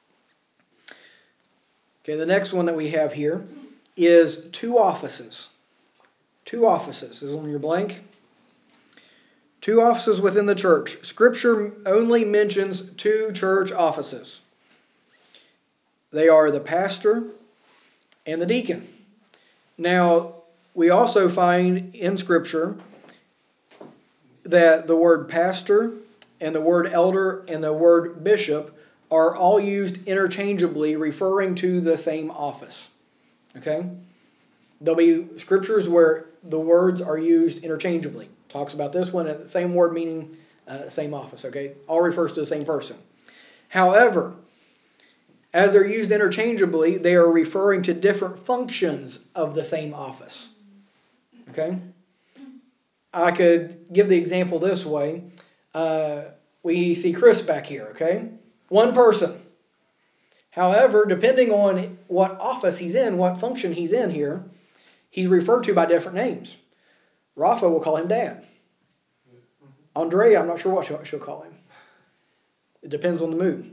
Okay, the next one that we have here is two offices. Two offices is on your blank. Two offices within the church. Scripture only mentions two church offices. They are the pastor and the deacon. Now, we also find in Scripture that the word pastor and the word elder and the word bishop are all used interchangeably, referring to the same office. Okay? There'll be scriptures where the words are used interchangeably. Talks about this one, the same word meaning uh, same office. Okay? All refers to the same person. However, as they're used interchangeably, they are referring to different functions of the same office. Okay? I could give the example this way. Uh, we see Chris back here, okay? One person. However, depending on what office he's in, what function he's in here, he's referred to by different names. Rafa will call him Dad. Andrea, I'm not sure what she'll, she'll call him. It depends on the mood.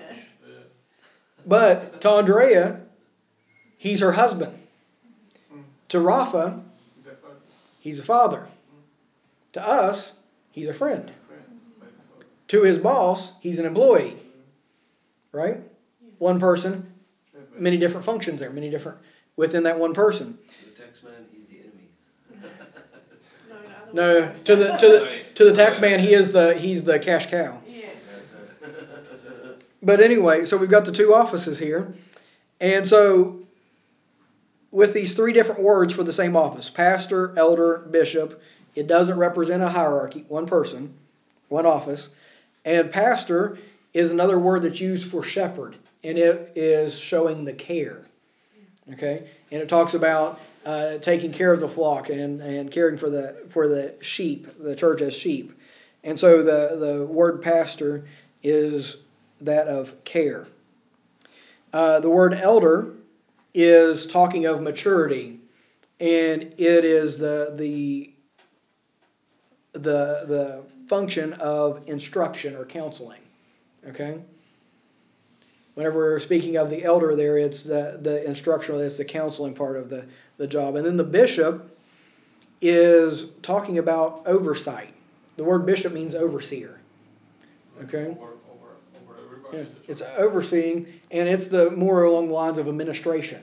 But to Andrea, he's her husband. To Rafa, he's a father. To us, he's a friend. To his boss, he's an employee. Right? One person, many different functions there, many different within that one person. The tax man, he's the enemy. No, to the to the to the tax man, he is the he's the cash cow. Yes. But anyway, so we've got the two offices here, and so with these three different words for the same office, pastor, elder, bishop, it doesn't represent a hierarchy, one person, one office, and pastor is another word that's used for shepherd, and it is showing the care. Okay, and it talks about uh, taking care of the flock and, and caring for the for the sheep, the church as sheep, and so the the word pastor is that of care. Uh, the word elder is talking of maturity, and it is the the the the function of instruction or counseling. Okay. Whenever we're speaking of the elder there, it's the, the instructional, it's the counseling part of the, the job. And then the bishop is talking about oversight. The word bishop means overseer. Okay? Over, over, over everybody. Yeah. It's overseeing, and it's the more along the lines of administration.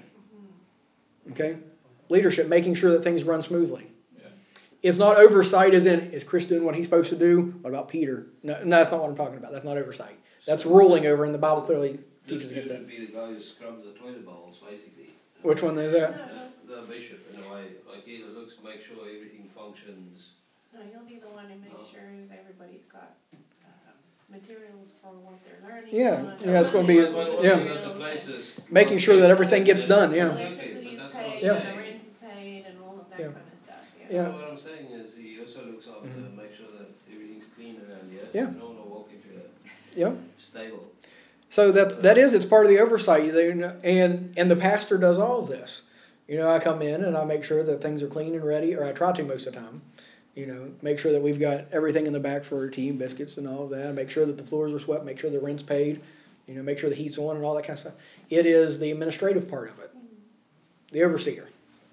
Okay? Leadership, making sure that things run smoothly. Yeah. It's not oversight as in, is Chris doing what he's supposed to do? What about Peter? No, no, that's not what I'm talking about. That's not oversight. That's ruling over, and the Bible clearly teaches against that. Would be the guy who scrubs the toilet bowls, basically. Which one is that? The, the bishop, in a way. Like he looks, make sure everything functions. No, he'll be the one who makes No. sure everybody's got um, materials for what they're learning. Yeah, on, yeah, it's going to be, But also yeah, that the place is making sure that everything gets done, The yeah. electricity is But that's what I'm paid, saying. and the rent is paid, and all of that Yeah. kind of stuff. Yeah. Yeah. No, what I'm saying is he also looks after, Mhm. make sure that everything's clean around here. Yeah. No one will walk into a Yeah. stable. So that that is, it's part of the oversight, and and the pastor does all of this. You know, I come in and I make sure that things are clean and ready, or I try to most of the time. You know, make sure that we've got everything in the back for our team, biscuits and all of that. Make sure that the floors are swept, make sure the rent's paid. You know, make sure the heat's on and all that kind of stuff. It is the administrative part of it, the overseer.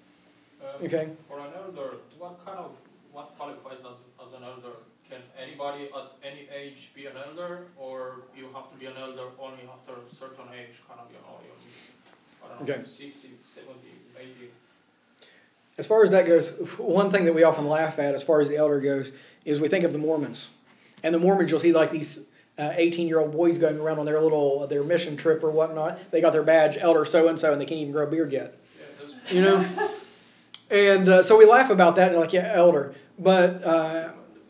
Um, Okay. For an elder, what kind of what qualifies as as an elder? Can anybody at any age be an elder, or you have to be an elder only after a certain age, kind of, you know, you I don't know, Okay. sixty, seventy, eighty? As far as that goes, one thing that we often laugh at as far as the elder goes is we think of the Mormons. And the Mormons, you'll see like these eighteen-year-old boys going around on their little their mission trip or whatnot. They got their badge, elder so-and-so, and they can't even grow a beard yet. Yeah, that's You know? And uh, so we laugh about that and like, yeah, elder. But uh,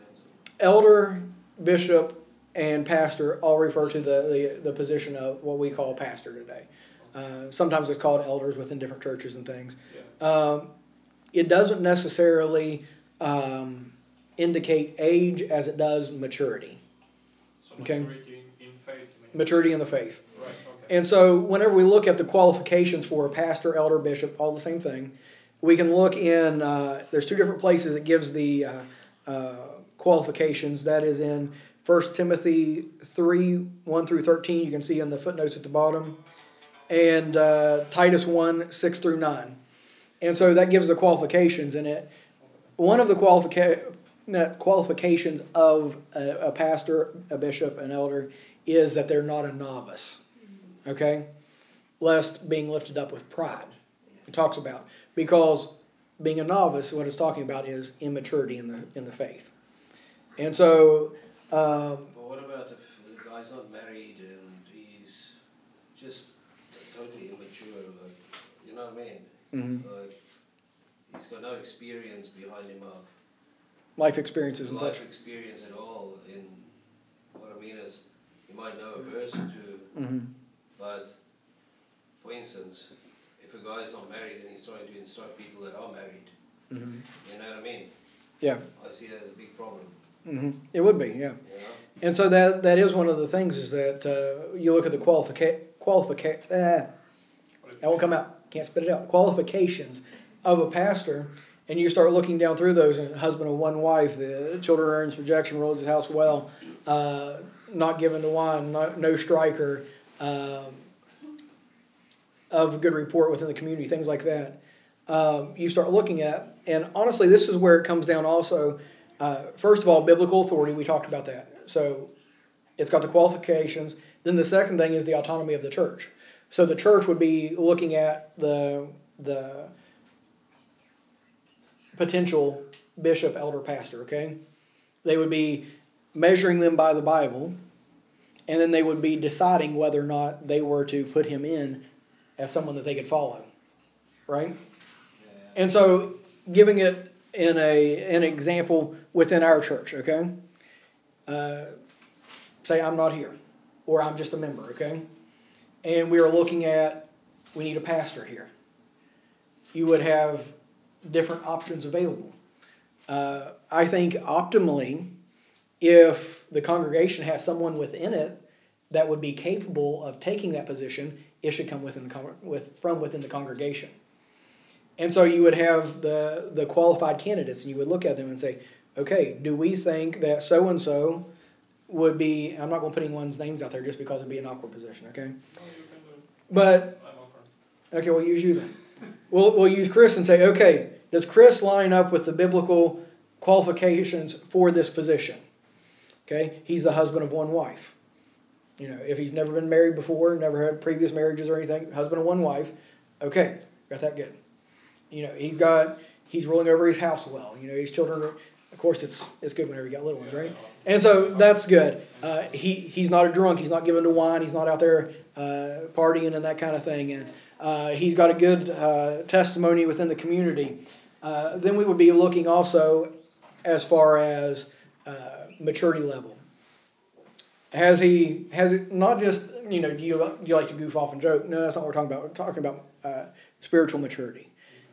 elder, bishop, and pastor all refer to the, the, the position of what we call pastor today. Uh, sometimes it's called elders within different churches and things. Yeah. Um, it doesn't necessarily um, indicate age as it does maturity. So Okay. maturity in, in faith, you mean? Maturity in the faith. Right, okay. And so whenever we look at the qualifications for a pastor, elder, bishop, all the same thing, we can look in, uh, there's two different places it gives the uh, uh, qualifications. That is in First Timothy three, one through thirteen. You can see in the footnotes at the bottom. And uh, Titus one, six through nine. And so that gives the qualifications in it. One of the qualifica- qualifications of a, a pastor, a bishop, an elder, is that they're not a novice. Okay? Lest being lifted up with pride. It talks about. Because being a novice, what it's talking about is immaturity in the in the faith. And so... Um, but what about if the guy's not married and he's just totally immature? Like, you know what I mean? mm-hmm. Like, he's got no experience behind him of life experiences and life such. experience at all. In what I mean is, he might know a verse or two, mm-hmm. but instance, if a guy is not married and he's trying to instruct people that are married, Mm-hmm. you know what I mean? Yeah. I see that as a big problem. Mm-hmm. It would be, yeah. You know? And so that that is one of the things is that uh, you look at the qualifica- qualifica- uh, that won't come out. Can't spit it out. Qualifications of a pastor, and you start looking down through those. And husband of one wife, the children earns rejection, rules his house well, uh, not given to wine, not, no striker, um, of good report within the community, things like that. Um, you start looking at, and honestly, this is where it comes down also. Uh, first of all, biblical authority. We talked about that. So it's got the qualifications. Then the second thing is the autonomy of the church. So the church would be looking at the the potential bishop, elder, pastor, okay? They would be measuring them by the Bible, and then they would be deciding whether or not they were to put him in as someone that they could follow, right? Yeah. And so giving it in a an example within our church, okay? Uh, say I'm not here, or I'm just a member, okay? And we are looking at, we need a pastor here. You would have different options available. Uh, I think optimally, if the congregation has someone within it that would be capable of taking that position, it should come within the con- with from within the congregation. And so you would have the the qualified candidates, and you would look at them and say, okay, do we think that so and so would be? I'm not going to put anyone's names out there just because it'd be an awkward position, okay? No, you can do it. But I'm open. okay, we'll use you then. We'll we'll use Chris and say, okay, does Chris line up with the biblical qualifications for this position? Okay, he's the husband of one wife. You know, if he's never been married before, never had previous marriages or anything, husband of one wife. Okay, got that good. You know, he's got he's ruling over his house well. You know, his children. Are, of course, it's it's good whenever you got little ones, right? And so that's good. Uh, he he's not a drunk. He's not given to wine. He's not out there uh, partying and that kind of thing. And uh, he's got a good uh, testimony within the community. Uh, then we would be looking also as far as uh, maturity level. Has he has it not just you know do you do you like to goof off and joke? No, that's not what we're talking about. We're talking about uh, spiritual maturity.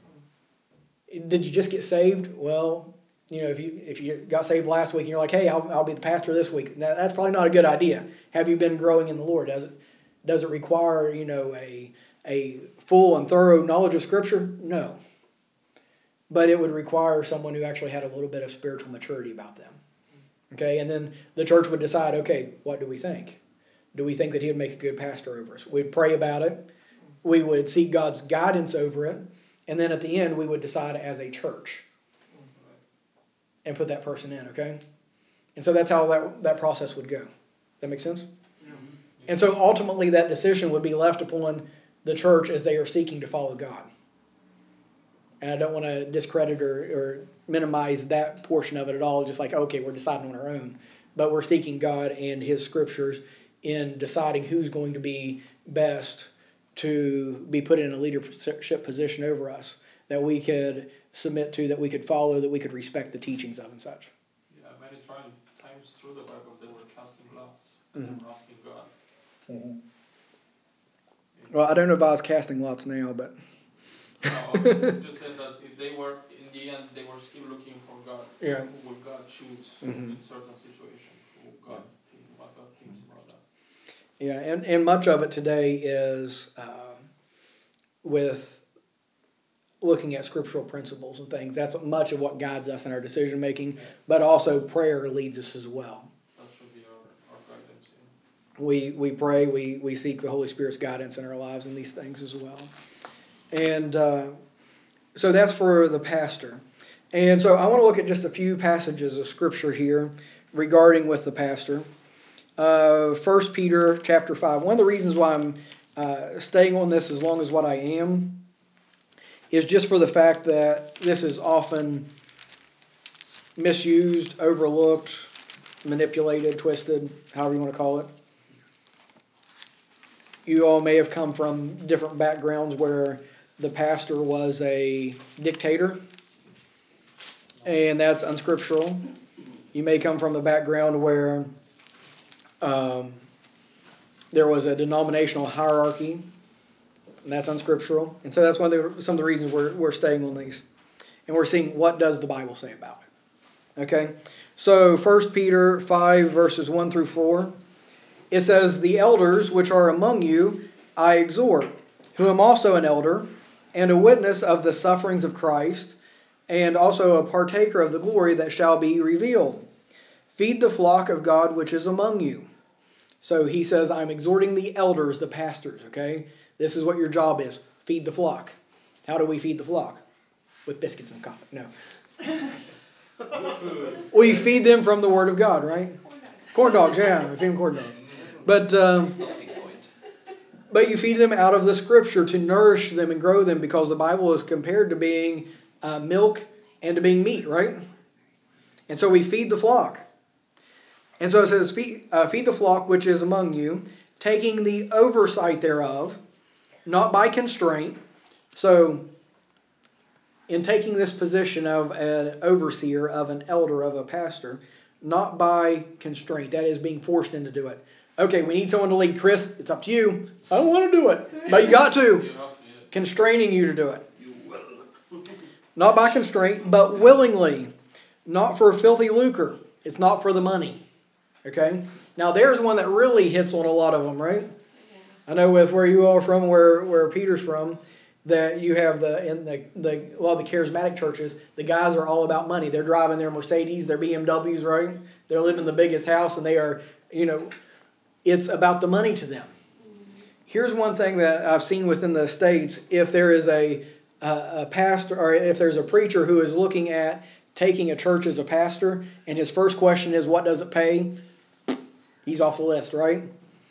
Did you just get saved? Well, you know, if you if you got saved last week and you're like, hey, I'll I'll be the pastor this week. That, that's probably not a good idea. Have you been growing in the Lord? Does it does it require you know a a full and thorough knowledge of Scripture? No. But it would require someone who actually had a little bit of spiritual maturity about them. Okay, and then the church would decide, okay, what do we think? Do we think that he would make a good pastor over us? We'd pray about it. We would seek God's guidance over it. And then at the end, we would decide as a church and put that person in, okay? And so that's how that that process would go. That make sense? Yeah. And so ultimately that decision would be left upon the church as they are seeking to follow God. And I don't want to discredit or, or minimize that portion of it at all, just like, okay, we're deciding on our own. But we're seeking God and His Scriptures in deciding who's going to be best to be put in a leadership position over us that we could submit to, that we could follow, that we could respect the teachings of and such. Yeah, many times through the Bible they were casting lots and Mm-hmm. they were asking God. Mm-hmm. Well, I don't know if I was casting lots now, but... No, just said that if they were, in the end, they were still looking for God. Yeah. Who would God choose Mm-hmm. in certain situations? Who God think, what God thinks about that? Yeah, and, and much of it today is uh, with looking at scriptural principles and things. That's much of what guides us in our decision making, Yeah. but also prayer leads us as well. That should be our, our guidance. Yeah. We we pray, we, we seek the Holy Spirit's guidance in our lives in these things as well. And uh, so that's for the pastor. And so I want to look at just a few passages of Scripture here regarding with the pastor. Uh, First Peter chapter five. One of the reasons why I'm uh, staying on this as long as what I am is just for the fact that this is often misused, overlooked, manipulated, twisted, however you want to call it. You all may have come from different backgrounds where the pastor was a dictator, and that's unscriptural. You may come from a background where um, there was a denominational hierarchy, And that's unscriptural. And so that's one of the, some of the reasons we're, we're staying on these. And we're seeing what does the Bible say about it. Okay? So First Peter five verses one through four. It says, "The elders which are among you I exhort, who am also an elder, and a witness of the sufferings of Christ, and also a partaker of the glory that shall be revealed. Feed the flock of God which is among you." So he says, I'm exhorting the elders, the pastors, okay? This is what your job is. Feed the flock. How do we feed the flock? With biscuits and coffee. No. We feed them from the Word of God, right? Corn dogs, yeah. We feed them corn dogs. But, um, but you feed them out of the Scripture to nourish them and grow them, because the Bible is compared to being uh, milk and to being meat, right? And so we feed the flock. And so it says, feed, uh, feed the flock which is among you, taking the oversight thereof, not by constraint. So, in taking this position of an overseer, of an elder, of a pastor, not by constraint. That is being forced into do it. Okay, we need someone to lead. Chris, it's up to you. I don't want to do it. But you got to. Constraining you to do it. You will. Not by constraint, but willingly. Not for filthy lucre. It's not for the money. Okay? Now there's one that really hits on a lot of them, right? I know with where you are from, where, where Peter's from, that you have the in the, the a lot of the charismatic churches, the guys are all about money. They're driving their Mercedes, their B M Ws, right? They're living in the biggest house, and they are, you know, it's about the money to them. Here's one thing that I've seen within the States. If there is a, a, a pastor, or if there's a preacher who is looking at taking a church as a pastor, and his first question is, what does it pay? He's off the list, right?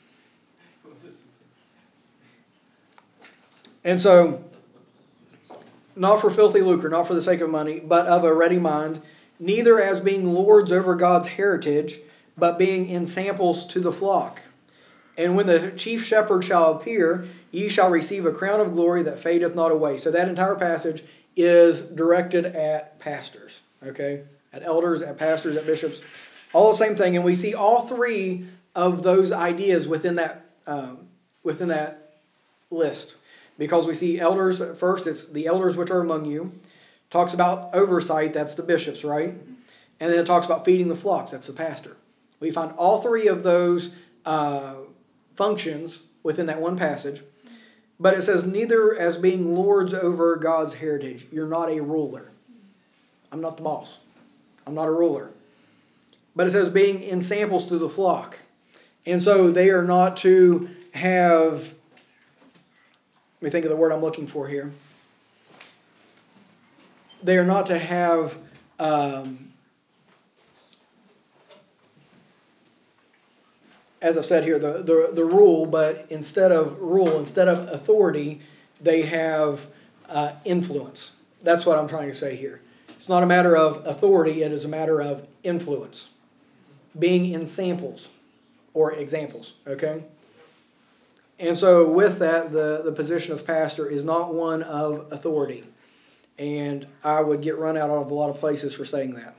And so, not for filthy lucre, not for the sake of money, but of a ready mind, neither as being lords over God's heritage, but being in samples to the flock. And when the chief shepherd shall appear, ye shall receive a crown of glory that fadeth not away. So that entire passage is directed at pastors, okay? At elders, at pastors, at bishops. All the same thing. And we see all three of those ideas within that um, within that list. Because we see elders, first it's the elders which are among you. Talks about oversight, that's the bishops, right? And then it talks about feeding the flocks, that's the pastor. We find all three of those uh, functions within that one passage. But it says, neither as being lords over God's heritage. You're not a ruler. I'm not the boss. I'm not a ruler. But it says being in samples to the flock. And so they are not to have, let me think of the word I'm looking for here. They are not to have um, as I've said here, the, the, the rule, but instead of rule, instead of authority, they have uh, influence. That's what I'm trying to say here. It's not a matter of authority, it is a matter of influence. Being in samples or examples, okay? And so with that, the, the position of pastor is not one of authority. And I would get run out of a lot of places for saying that.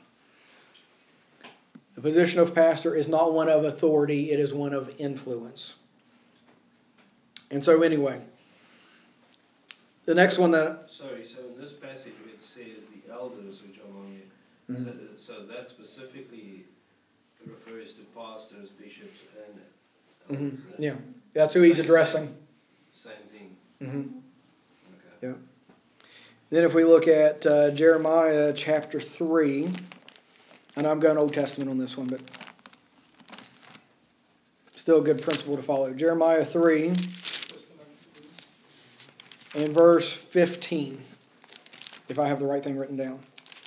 The position of pastor is not one of authority, it is one of influence. And so anyway, the next one that... Sorry, so in this passage it says the elders which are among you. Mm-hmm. So, so that specifically refers to pastors, bishops, and elders. Mm-hmm. Yeah, that's who he's same, addressing. Same, same thing. Mm-hmm. Okay. Yeah. Then if we look at uh, Jeremiah chapter three, and I'm going Old Testament on this one, but still a good principle to follow. Jeremiah three and verse fifteen, if I have the right thing written down.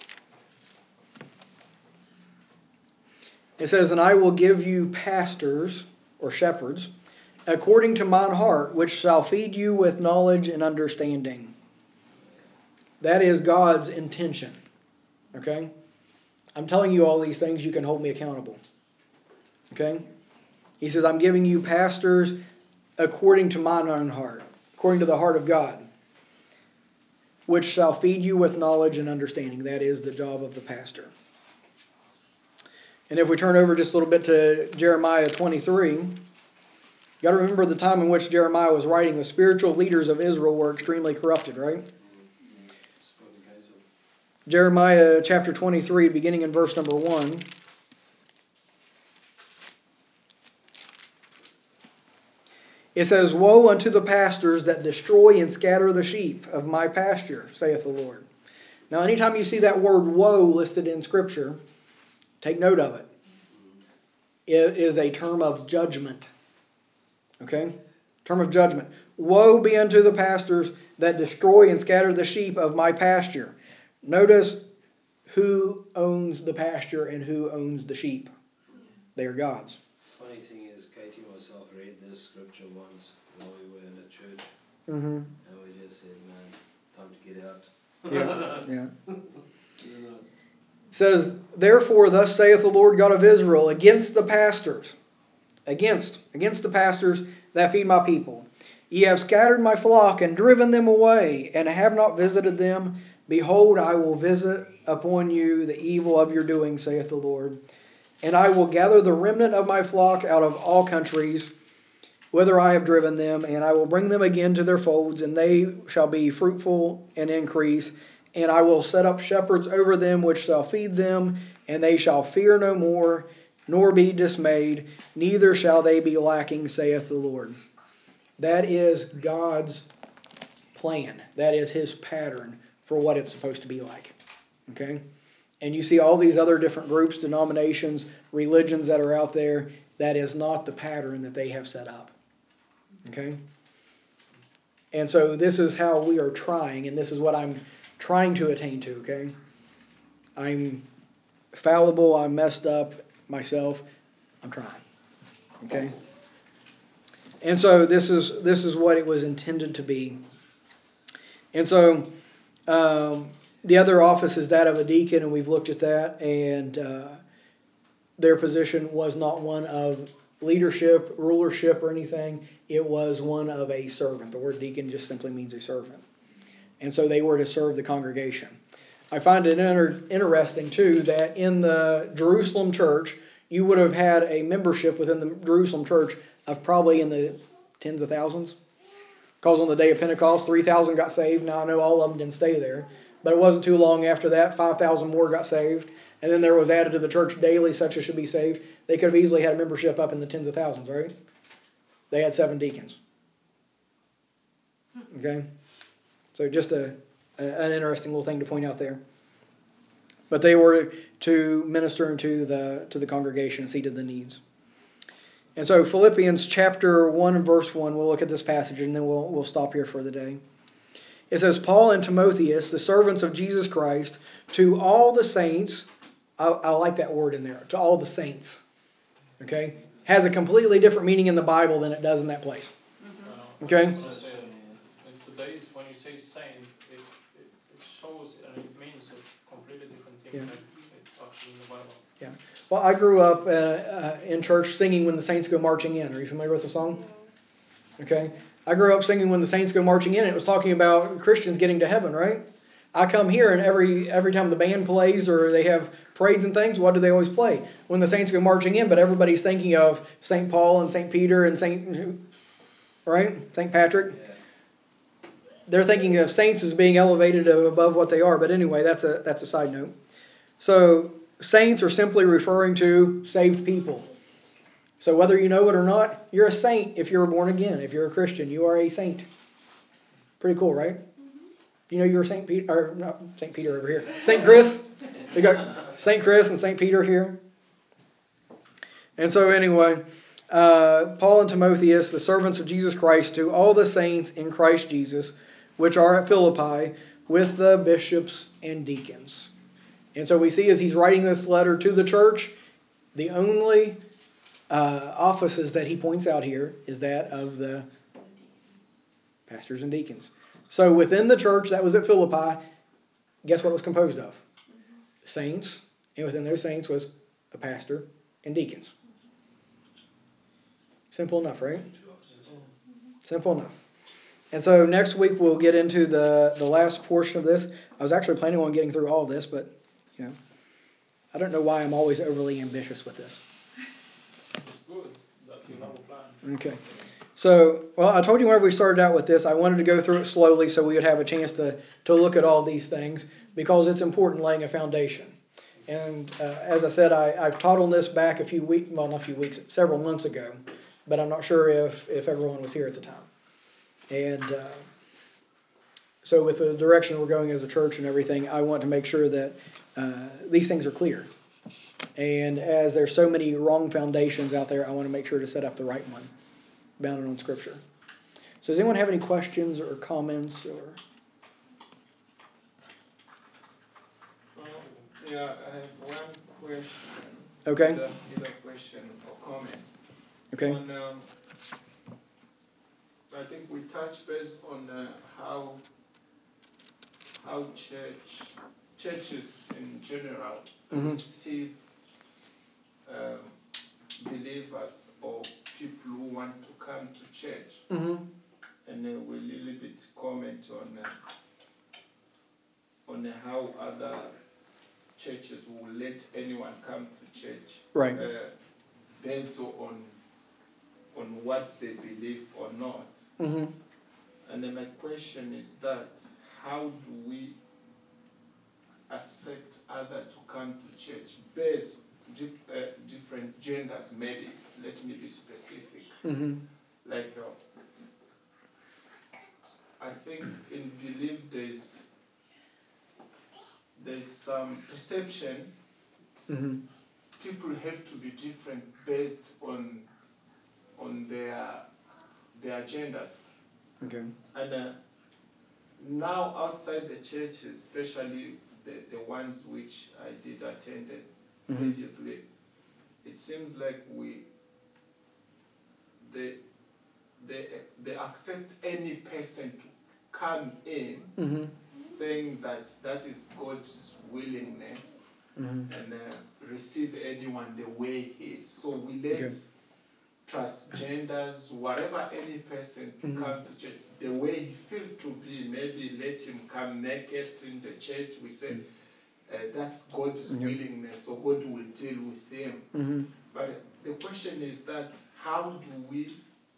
It says, "And I will give you pastors," or shepherds, "according to mine heart, which shall feed you with knowledge and understanding." That is God's intention. Okay? I'm telling you all these things, you can hold me accountable. Okay? He says, I'm giving you pastors according to mine own heart, according to the heart of God, which shall feed you with knowledge and understanding. That is the job of the pastor. And if we turn over just a little bit to Jeremiah twenty-three, got to remember the time in which Jeremiah was writing. The spiritual leaders of Israel were extremely corrupted, right? Jeremiah chapter twenty-three, beginning in verse number one. It says, "Woe unto the pastors that destroy and scatter the sheep of my pasture, saith the Lord." Now, anytime you see that word woe listed in Scripture, take note of it. It is a term of judgment. Okay? Term of judgment. Woe be unto the pastors that destroy and scatter the sheep of my pasture. Notice who owns the pasture and who owns the sheep. They are God's. Funny thing is, Katie and myself read this scripture once while we were in a church, Mm-hmm. and we just said, "Man, time to get out." Yeah, yeah. It says, "Therefore thus saith the Lord God of Israel, against the pastors, against, against the pastors that feed my people. Ye have scattered my flock and driven them away, and have not visited them. Behold, I will visit upon you the evil of your doing, saith the Lord. And I will gather the remnant of my flock out of all countries, whither I have driven them, and I will bring them again to their folds, and they shall be fruitful and increase. And I will set up shepherds over them, which shall feed them, and they shall fear no more, nor be dismayed, neither shall they be lacking, saith the Lord." That is God's plan. That is His pattern for what it's supposed to be like. Okay? And you see all these other different groups, denominations, religions that are out there. That is not the pattern that they have set up. Okay? And so this is how we are trying, and this is what I'm trying to attain to. Okay? I'm fallible. I'm messed up myself. I'm trying. Okay? And so this is this is what it was intended to be. And so um, the other office is that of a deacon, and we've looked at that, and uh, their position was not one of leadership, rulership, or anything. It was one of a servant. The word deacon just simply means a servant. And so they were to serve the congregation. I find it inter- interesting, too, that in the Jerusalem church, you would have had a membership within the Jerusalem church of probably in the tens of thousands. Because on the day of Pentecost, three thousand got saved. Now, I know all of them didn't stay there. But it wasn't too long after that, five thousand more got saved. And then there was added to the church daily, such as should be saved. They could have easily had a membership up in the tens of thousands, right? They had seven deacons. Okay? So just a, a an interesting little thing to point out there. But they were to minister into the to the congregation and see to the needs. And so Philippians chapter one and verse one, we'll look at this passage and then we'll we'll stop here for the day. It says, "Paul and Timotheus, the servants of Jesus Christ, to all the saints," I, I like that word in there, to all the saints. Okay? Has a completely different meaning in the Bible than it does in that place. Mm-hmm. Okay? In today's, when you say saint, it's, it, it shows and it means a completely different thing Yeah. than it's actually in the Bible. Yeah. Well, I grew up uh, uh, in church singing "When the Saints Go Marching In." Are you familiar with the song? Okay. I grew up singing "When the Saints Go Marching In." And it was talking about Christians getting to heaven, right? I come here and every every time the band plays or they have parades and things, what do they always play? "When the Saints Go Marching In." But everybody's thinking of Saint Paul and Saint Peter and Saint, right? Saint Patrick. Yeah. They're thinking of saints as being elevated above what they are. But anyway, that's a that's a side note. So saints are simply referring to saved people. So whether you know it or not, you're a saint if you're born again. If you're a Christian, you are a saint. Pretty cool, right? You know you're Saint Peter, or not Saint Peter over here. Saint Chris. We got Saint Chris and Saint Peter here. And so anyway, uh, Paul and Timotheus, the servants of Jesus Christ, to all the saints in Christ Jesus, which are at Philippi, with the bishops and deacons. And so we see as he's writing this letter to the church, the only uh, offices that he points out here is that of the pastors and deacons. So within the church that was at Philippi, guess what it was composed of? Saints, and within those saints was a pastor and deacons. Simple enough, right? Simple enough. And so next week we'll get into the, the last portion of this. I was actually planning on getting through all of this, but you know, I don't know why I'm always overly ambitious with this. It's good that you have a plan. Okay. So, well, I told you whenever we started out with this, I wanted to go through it slowly so we would have a chance to, to look at all these things because it's important laying a foundation. And uh, as I said, I, I've taught on this back a few weeks, well, not a few weeks, several months ago, but I'm not sure if, if everyone was here at the time. And uh, so with the direction we're going as a church and everything, I want to make sure that uh, these things are clear. And as there's so many wrong foundations out there, I want to make sure to set up the right one, bounded on Scripture. So does anyone have any questions or comments? Or Um, yeah, I have one question. Okay. Either, either question or comment. Okay. On, um, I think we touched base on uh, how how church churches in general Mm-hmm. receive um, believers or people who want to come to church. Mm-hmm. And uh, we a little bit comment on uh, on how other churches will let anyone come to church, Right. uh, based on on what they believe or not. Mm-hmm. And then my question is that how do we accept others to come to church based dif- uh, different genders? Maybe let me be specific. Mm-hmm. Like uh, I think in belief there's there's some perception. Mm-hmm. People have to be different based on on their their genders. Okay. And uh, now outside the churches, especially the, the ones which I did attended Mm-hmm. previously, it seems like we they they they accept any person to come in, Mm-hmm. saying that that is God's willingness, Mm-hmm. and uh, receive anyone the way he is. So we let Okay. transgenders, whatever any person to Mhm. come to church, the way he feels to be, maybe let him come naked in the church. We say uh, that's God's Mhm. willingness, so God will deal with him. Mm-hmm. But the question is that how do we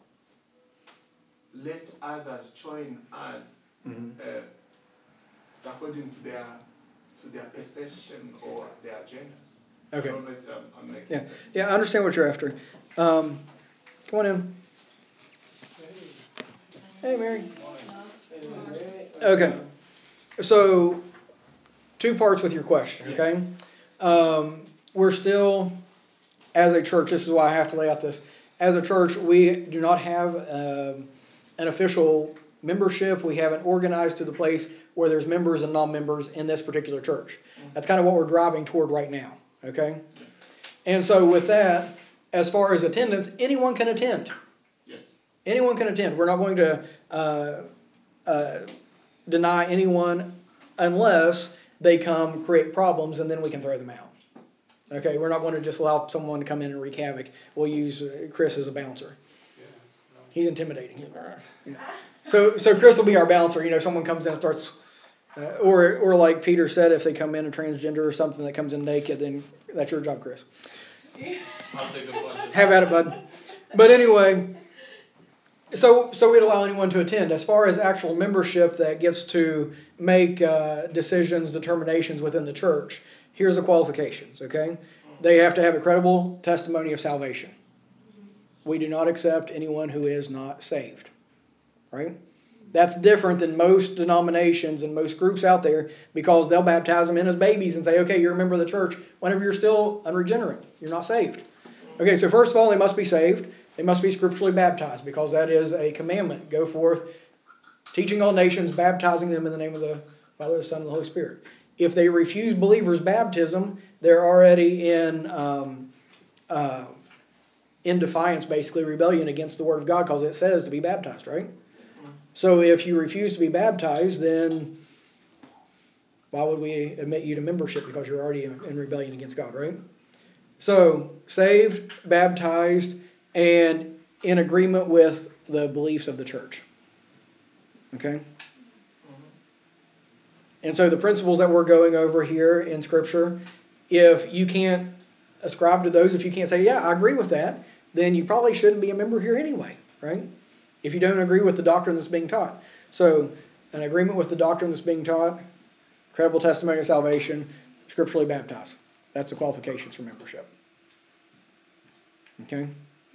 let others join us Mm-hmm. uh, according to their to their perception or their agendas? Okay. I don't know if I'm, I'm making Yeah. sense. Yeah, I understand what you're after. Um, come on in. Hey, Mary. Okay. So, two parts with your question, Yes. okay? Um, we're still, as a church, this is why I have to lay out this. As a church, we do not have um, an official membership. We haven't organized to the place where there's members and non-members in this particular church. That's kind of what we're driving toward right now, okay? Yes. And so with that, as far as attendance, anyone can attend. Yes. Anyone can attend. We're not going to uh, uh, deny anyone unless they come create problems and then we can throw them out. Okay, we're not going to just allow someone to come in and wreak havoc. We'll use uh, Chris as a bouncer. Yeah, no. He's intimidating. So, so Chris will be our bouncer. You know, someone comes in and starts, uh, or, or like Peter said, if they come in a transgender or something that comes in naked, then that's your job, Chris. I'll take the budget. Have at it, bud. But anyway, so so we'd allow anyone to attend. As far as actual membership that gets to make uh, decisions, determinations within the church, here's the qualifications, okay? They have to have a credible testimony of salvation. We do not accept anyone who is not saved, right? That's different than most denominations and most groups out there because they'll baptize them in as babies and say, okay, you're a member of the church whenever you're still unregenerate. You're not saved. Okay, so first of all, they must be saved. They must be scripturally baptized because that is a commandment. Go forth, teaching all nations, baptizing them in the name of the Father, the Son, and the Holy Spirit. If they refuse believers' baptism, they're already in um, uh, in defiance, basically rebellion against the Word of God because it says to be baptized, right? So if you refuse to be baptized, then why would we admit you to membership because you're already in rebellion against God, right? So saved, baptized, and in agreement with the beliefs of the church. Okay? And so the principles that we're going over here in Scripture, if you can't ascribe to those, if you can't say, yeah, I agree with that, then you probably shouldn't be a member here anyway, right? if you don't agree with the doctrine that's being taught. So an agreement with the doctrine that's being taught, credible testimony of salvation, scripturally baptized. That's the qualifications for membership. Okay?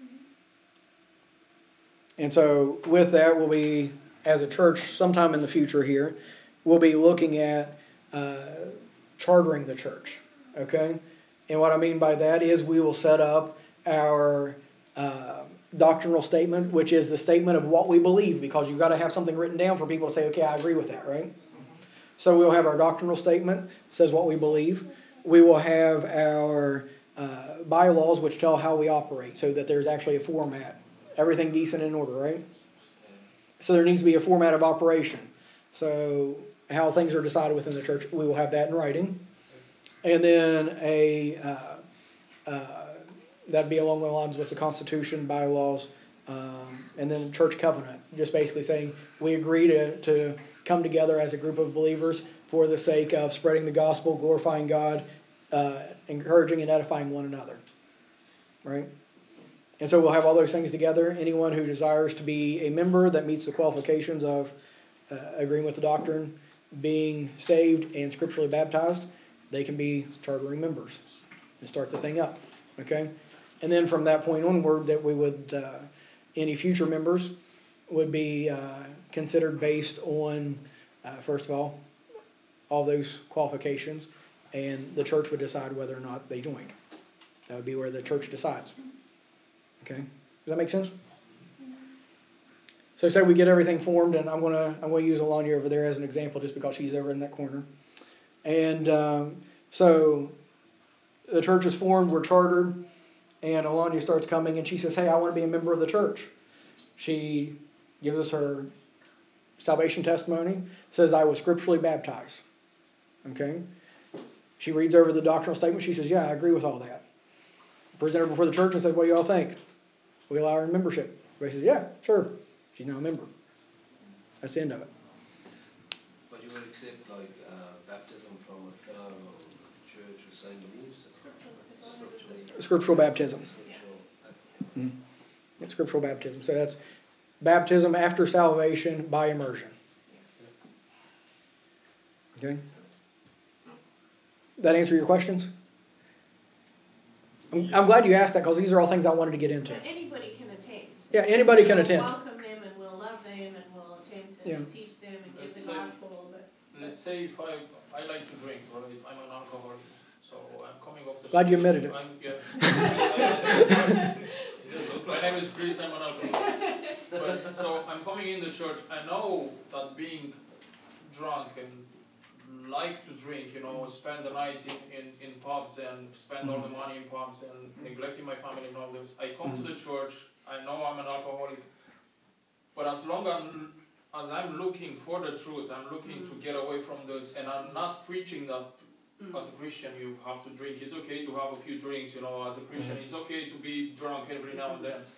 And so with that, we'll be, as a church, sometime in the future here, we'll be looking at uh, chartering the church. Okay? And what I mean by that is we will set up our uh, doctrinal statement, which is the statement of what we believe, because you've got to have something written down for people to say, okay, I agree with that, right? So we'll have our doctrinal statement, says what we believe. We will have our uh, bylaws, which tell how we operate, so that there's actually a format. Everything decent and in order, right? So there needs to be a format of operation. So how things are decided within the church, we will have that in writing. And then a uh, uh, that'd be along the lines with the Constitution, bylaws, um, and then church covenant. Just basically saying we agree to, to come together as a group of believers for the sake of spreading the gospel, glorifying God, uh, encouraging and edifying one another. Right? And so we'll have all those things together. Anyone who desires to be a member that meets the qualifications of uh, agreeing with the doctrine, being saved, and scripturally baptized, they can be chartering members and start the thing up. Okay? And then from that point onward, that we would, uh, any future members would be uh, considered based on, uh, first of all, all those qualifications, and the church would decide whether or not they joined. That would be where the church decides. Okay, does that make sense? So say we get everything formed, and I'm gonna I'm gonna use Alanya over there as an example, just because she's over in that corner. And um, so the church is formed, we're chartered, and Alanya starts coming, and she says, "Hey, I want to be a member of the church." She gives us her salvation testimony, says, "I was scripturally baptized." Okay. She reads over the doctrinal statement. She says, "Yeah, I agree with all that." Present her before the church and said, "What do y'all think? We allow her in membership." Everybody says, "Yeah, sure." She's now a member. That's the end of it. But you would accept like uh, baptism from a fellow church with same beliefs? Scriptural, scriptural baptism. Scriptural, yeah. Mm-hmm. Yeah, scriptural baptism. So that's baptism after salvation by immersion. Okay. That answer your questions? I'm, I'm glad you asked that, because these are all things I wanted to get into. But anybody can attend. Yeah, anybody can we'll attend. Welcome them, and we'll love them, and we'll attend to Yeah. teach them and Let's give the say, gospel. But, but let's say if I I like to drink, right? I'm an alcoholic, so I'm coming off the Glad street. you admitted it. I'm, yeah. I, I, my name is Chris. I'm an alcoholic. But so I'm coming in the church. I know that being drunk and like to drink, you know, spend the night in, in, in pubs and spend mm-hmm. all the money in pubs and mm-hmm. neglecting my family and all this. I come mm-hmm. to the church, I know I'm an alcoholic, but as long I'm, as I'm looking for the truth, I'm looking mm-hmm. to get away from this, and I'm not preaching that mm-hmm. as a Christian you have to drink. It's okay to have a few drinks, you know, as a Christian. Mm-hmm. It's okay to be drunk every now and then.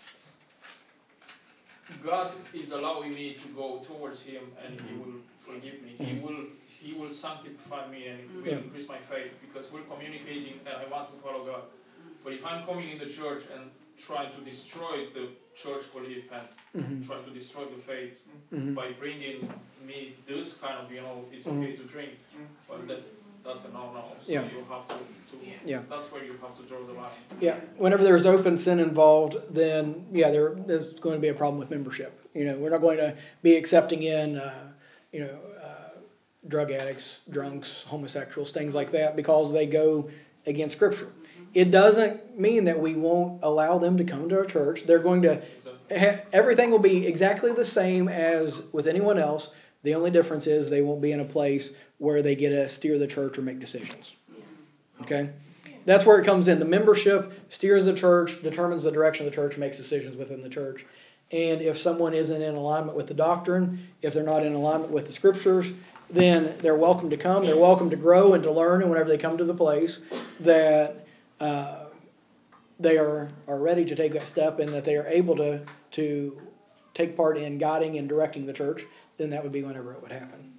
God is allowing me to go towards Him, and He will forgive me. He will He will sanctify me, and will yeah. increase my faith, because we're communicating, and I want to follow God. But if I'm coming in the church and trying to destroy the church belief and mm-hmm. trying to destroy the faith mm-hmm. by bringing me this kind of, you know, it's okay mm-hmm. to drink, well, that, that's a no-no. So yeah. you have to, to yeah. that's where you have to draw the line. Yeah. Whenever there's open sin involved, then yeah, there is going to be a problem with membership. You know, we're not going to be accepting in, uh, you know, uh, drug addicts, drunks, homosexuals, things like that, because they go against Scripture. It doesn't mean that we won't allow them to come to our church. They're going to, ha- everything will be exactly the same as with anyone else. The only difference is they won't be in a place where they get to steer the church or make decisions. Okay? That's where it comes in. The membership steers the church, determines the direction of the church, makes decisions within the church. And if someone isn't in alignment with the doctrine, if they're not in alignment with the Scriptures, then they're welcome to come. They're welcome to grow and to learn. And whenever they come to the place that uh, they are, are ready to take that step, and that they are able to, to take part in guiding and directing the church, then that would be whenever it would happen.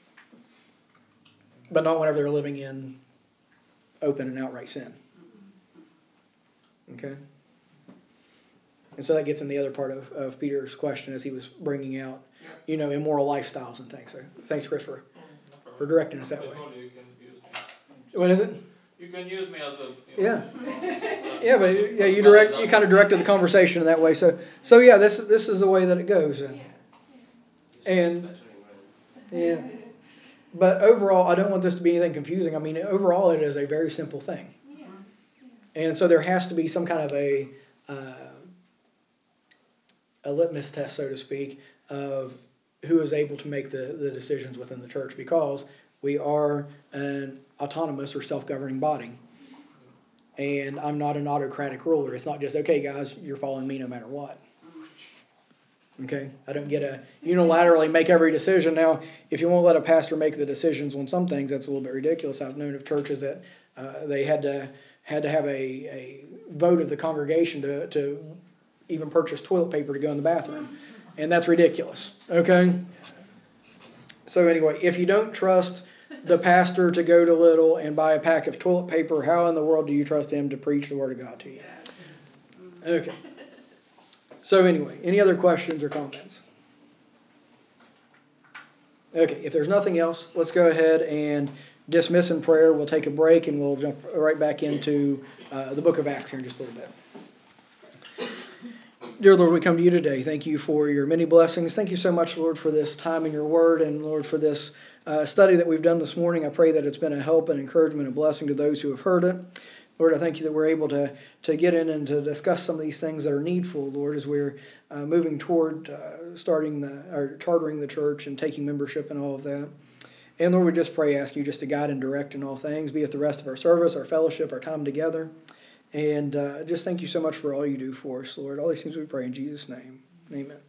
But not whenever they're living in open and outright sin. Okay? And so that gets in the other part of, of Peter's question as he was bringing out, you know, immoral lifestyles and things. So thanks, Chris, for, for directing us that way. What is it? You can use me as a, you know, yeah, yeah, but yeah, you direct, you kind of directed the conversation in that way. So, so yeah, this this is the way that it goes. And, and yeah, but overall, I don't want this to be anything confusing. I mean, overall, it is a very simple thing. And so there has to be some kind of a uh, a litmus test, so to speak, of who is able to make the, the decisions within the church, because we are an autonomous or self-governing body. And I'm not an autocratic ruler. It's not just, okay, guys, you're following me no matter what. Okay? I don't get to unilaterally make every decision. Now, if you won't let a pastor make the decisions on some things, that's a little bit ridiculous. I've known of churches that uh, they had to had to have a, a vote of the congregation to, to even purchase toilet paper to go in the bathroom. And that's ridiculous. Okay? So anyway, if you don't trust the pastor to go to Little and buy a pack of toilet paper, how in the world do you trust him to preach the Word of God to you? Okay. So anyway, any other questions or comments? Okay, if there's nothing else, let's go ahead and dismiss in prayer. We'll take a break and we'll jump right back into uh, the book of Acts here in just a little bit. Dear Lord, we come to you today. Thank you for your many blessings. Thank you so much, Lord, for this time in your word, and Lord, for this uh, study that we've done this morning. I pray that it's been a help and encouragement and blessing to those who have heard it. Lord, I thank you that we're able to, to get in and to discuss some of these things that are needful, Lord, as we're uh, moving toward uh, starting the, or chartering the church and taking membership and all of that. And Lord, we just pray, ask you just to guide and direct in all things, be it the rest of our service, our fellowship, our time together. And uh, just thank you so much for all you do for us, Lord. All these things we pray in Jesus' name. Amen.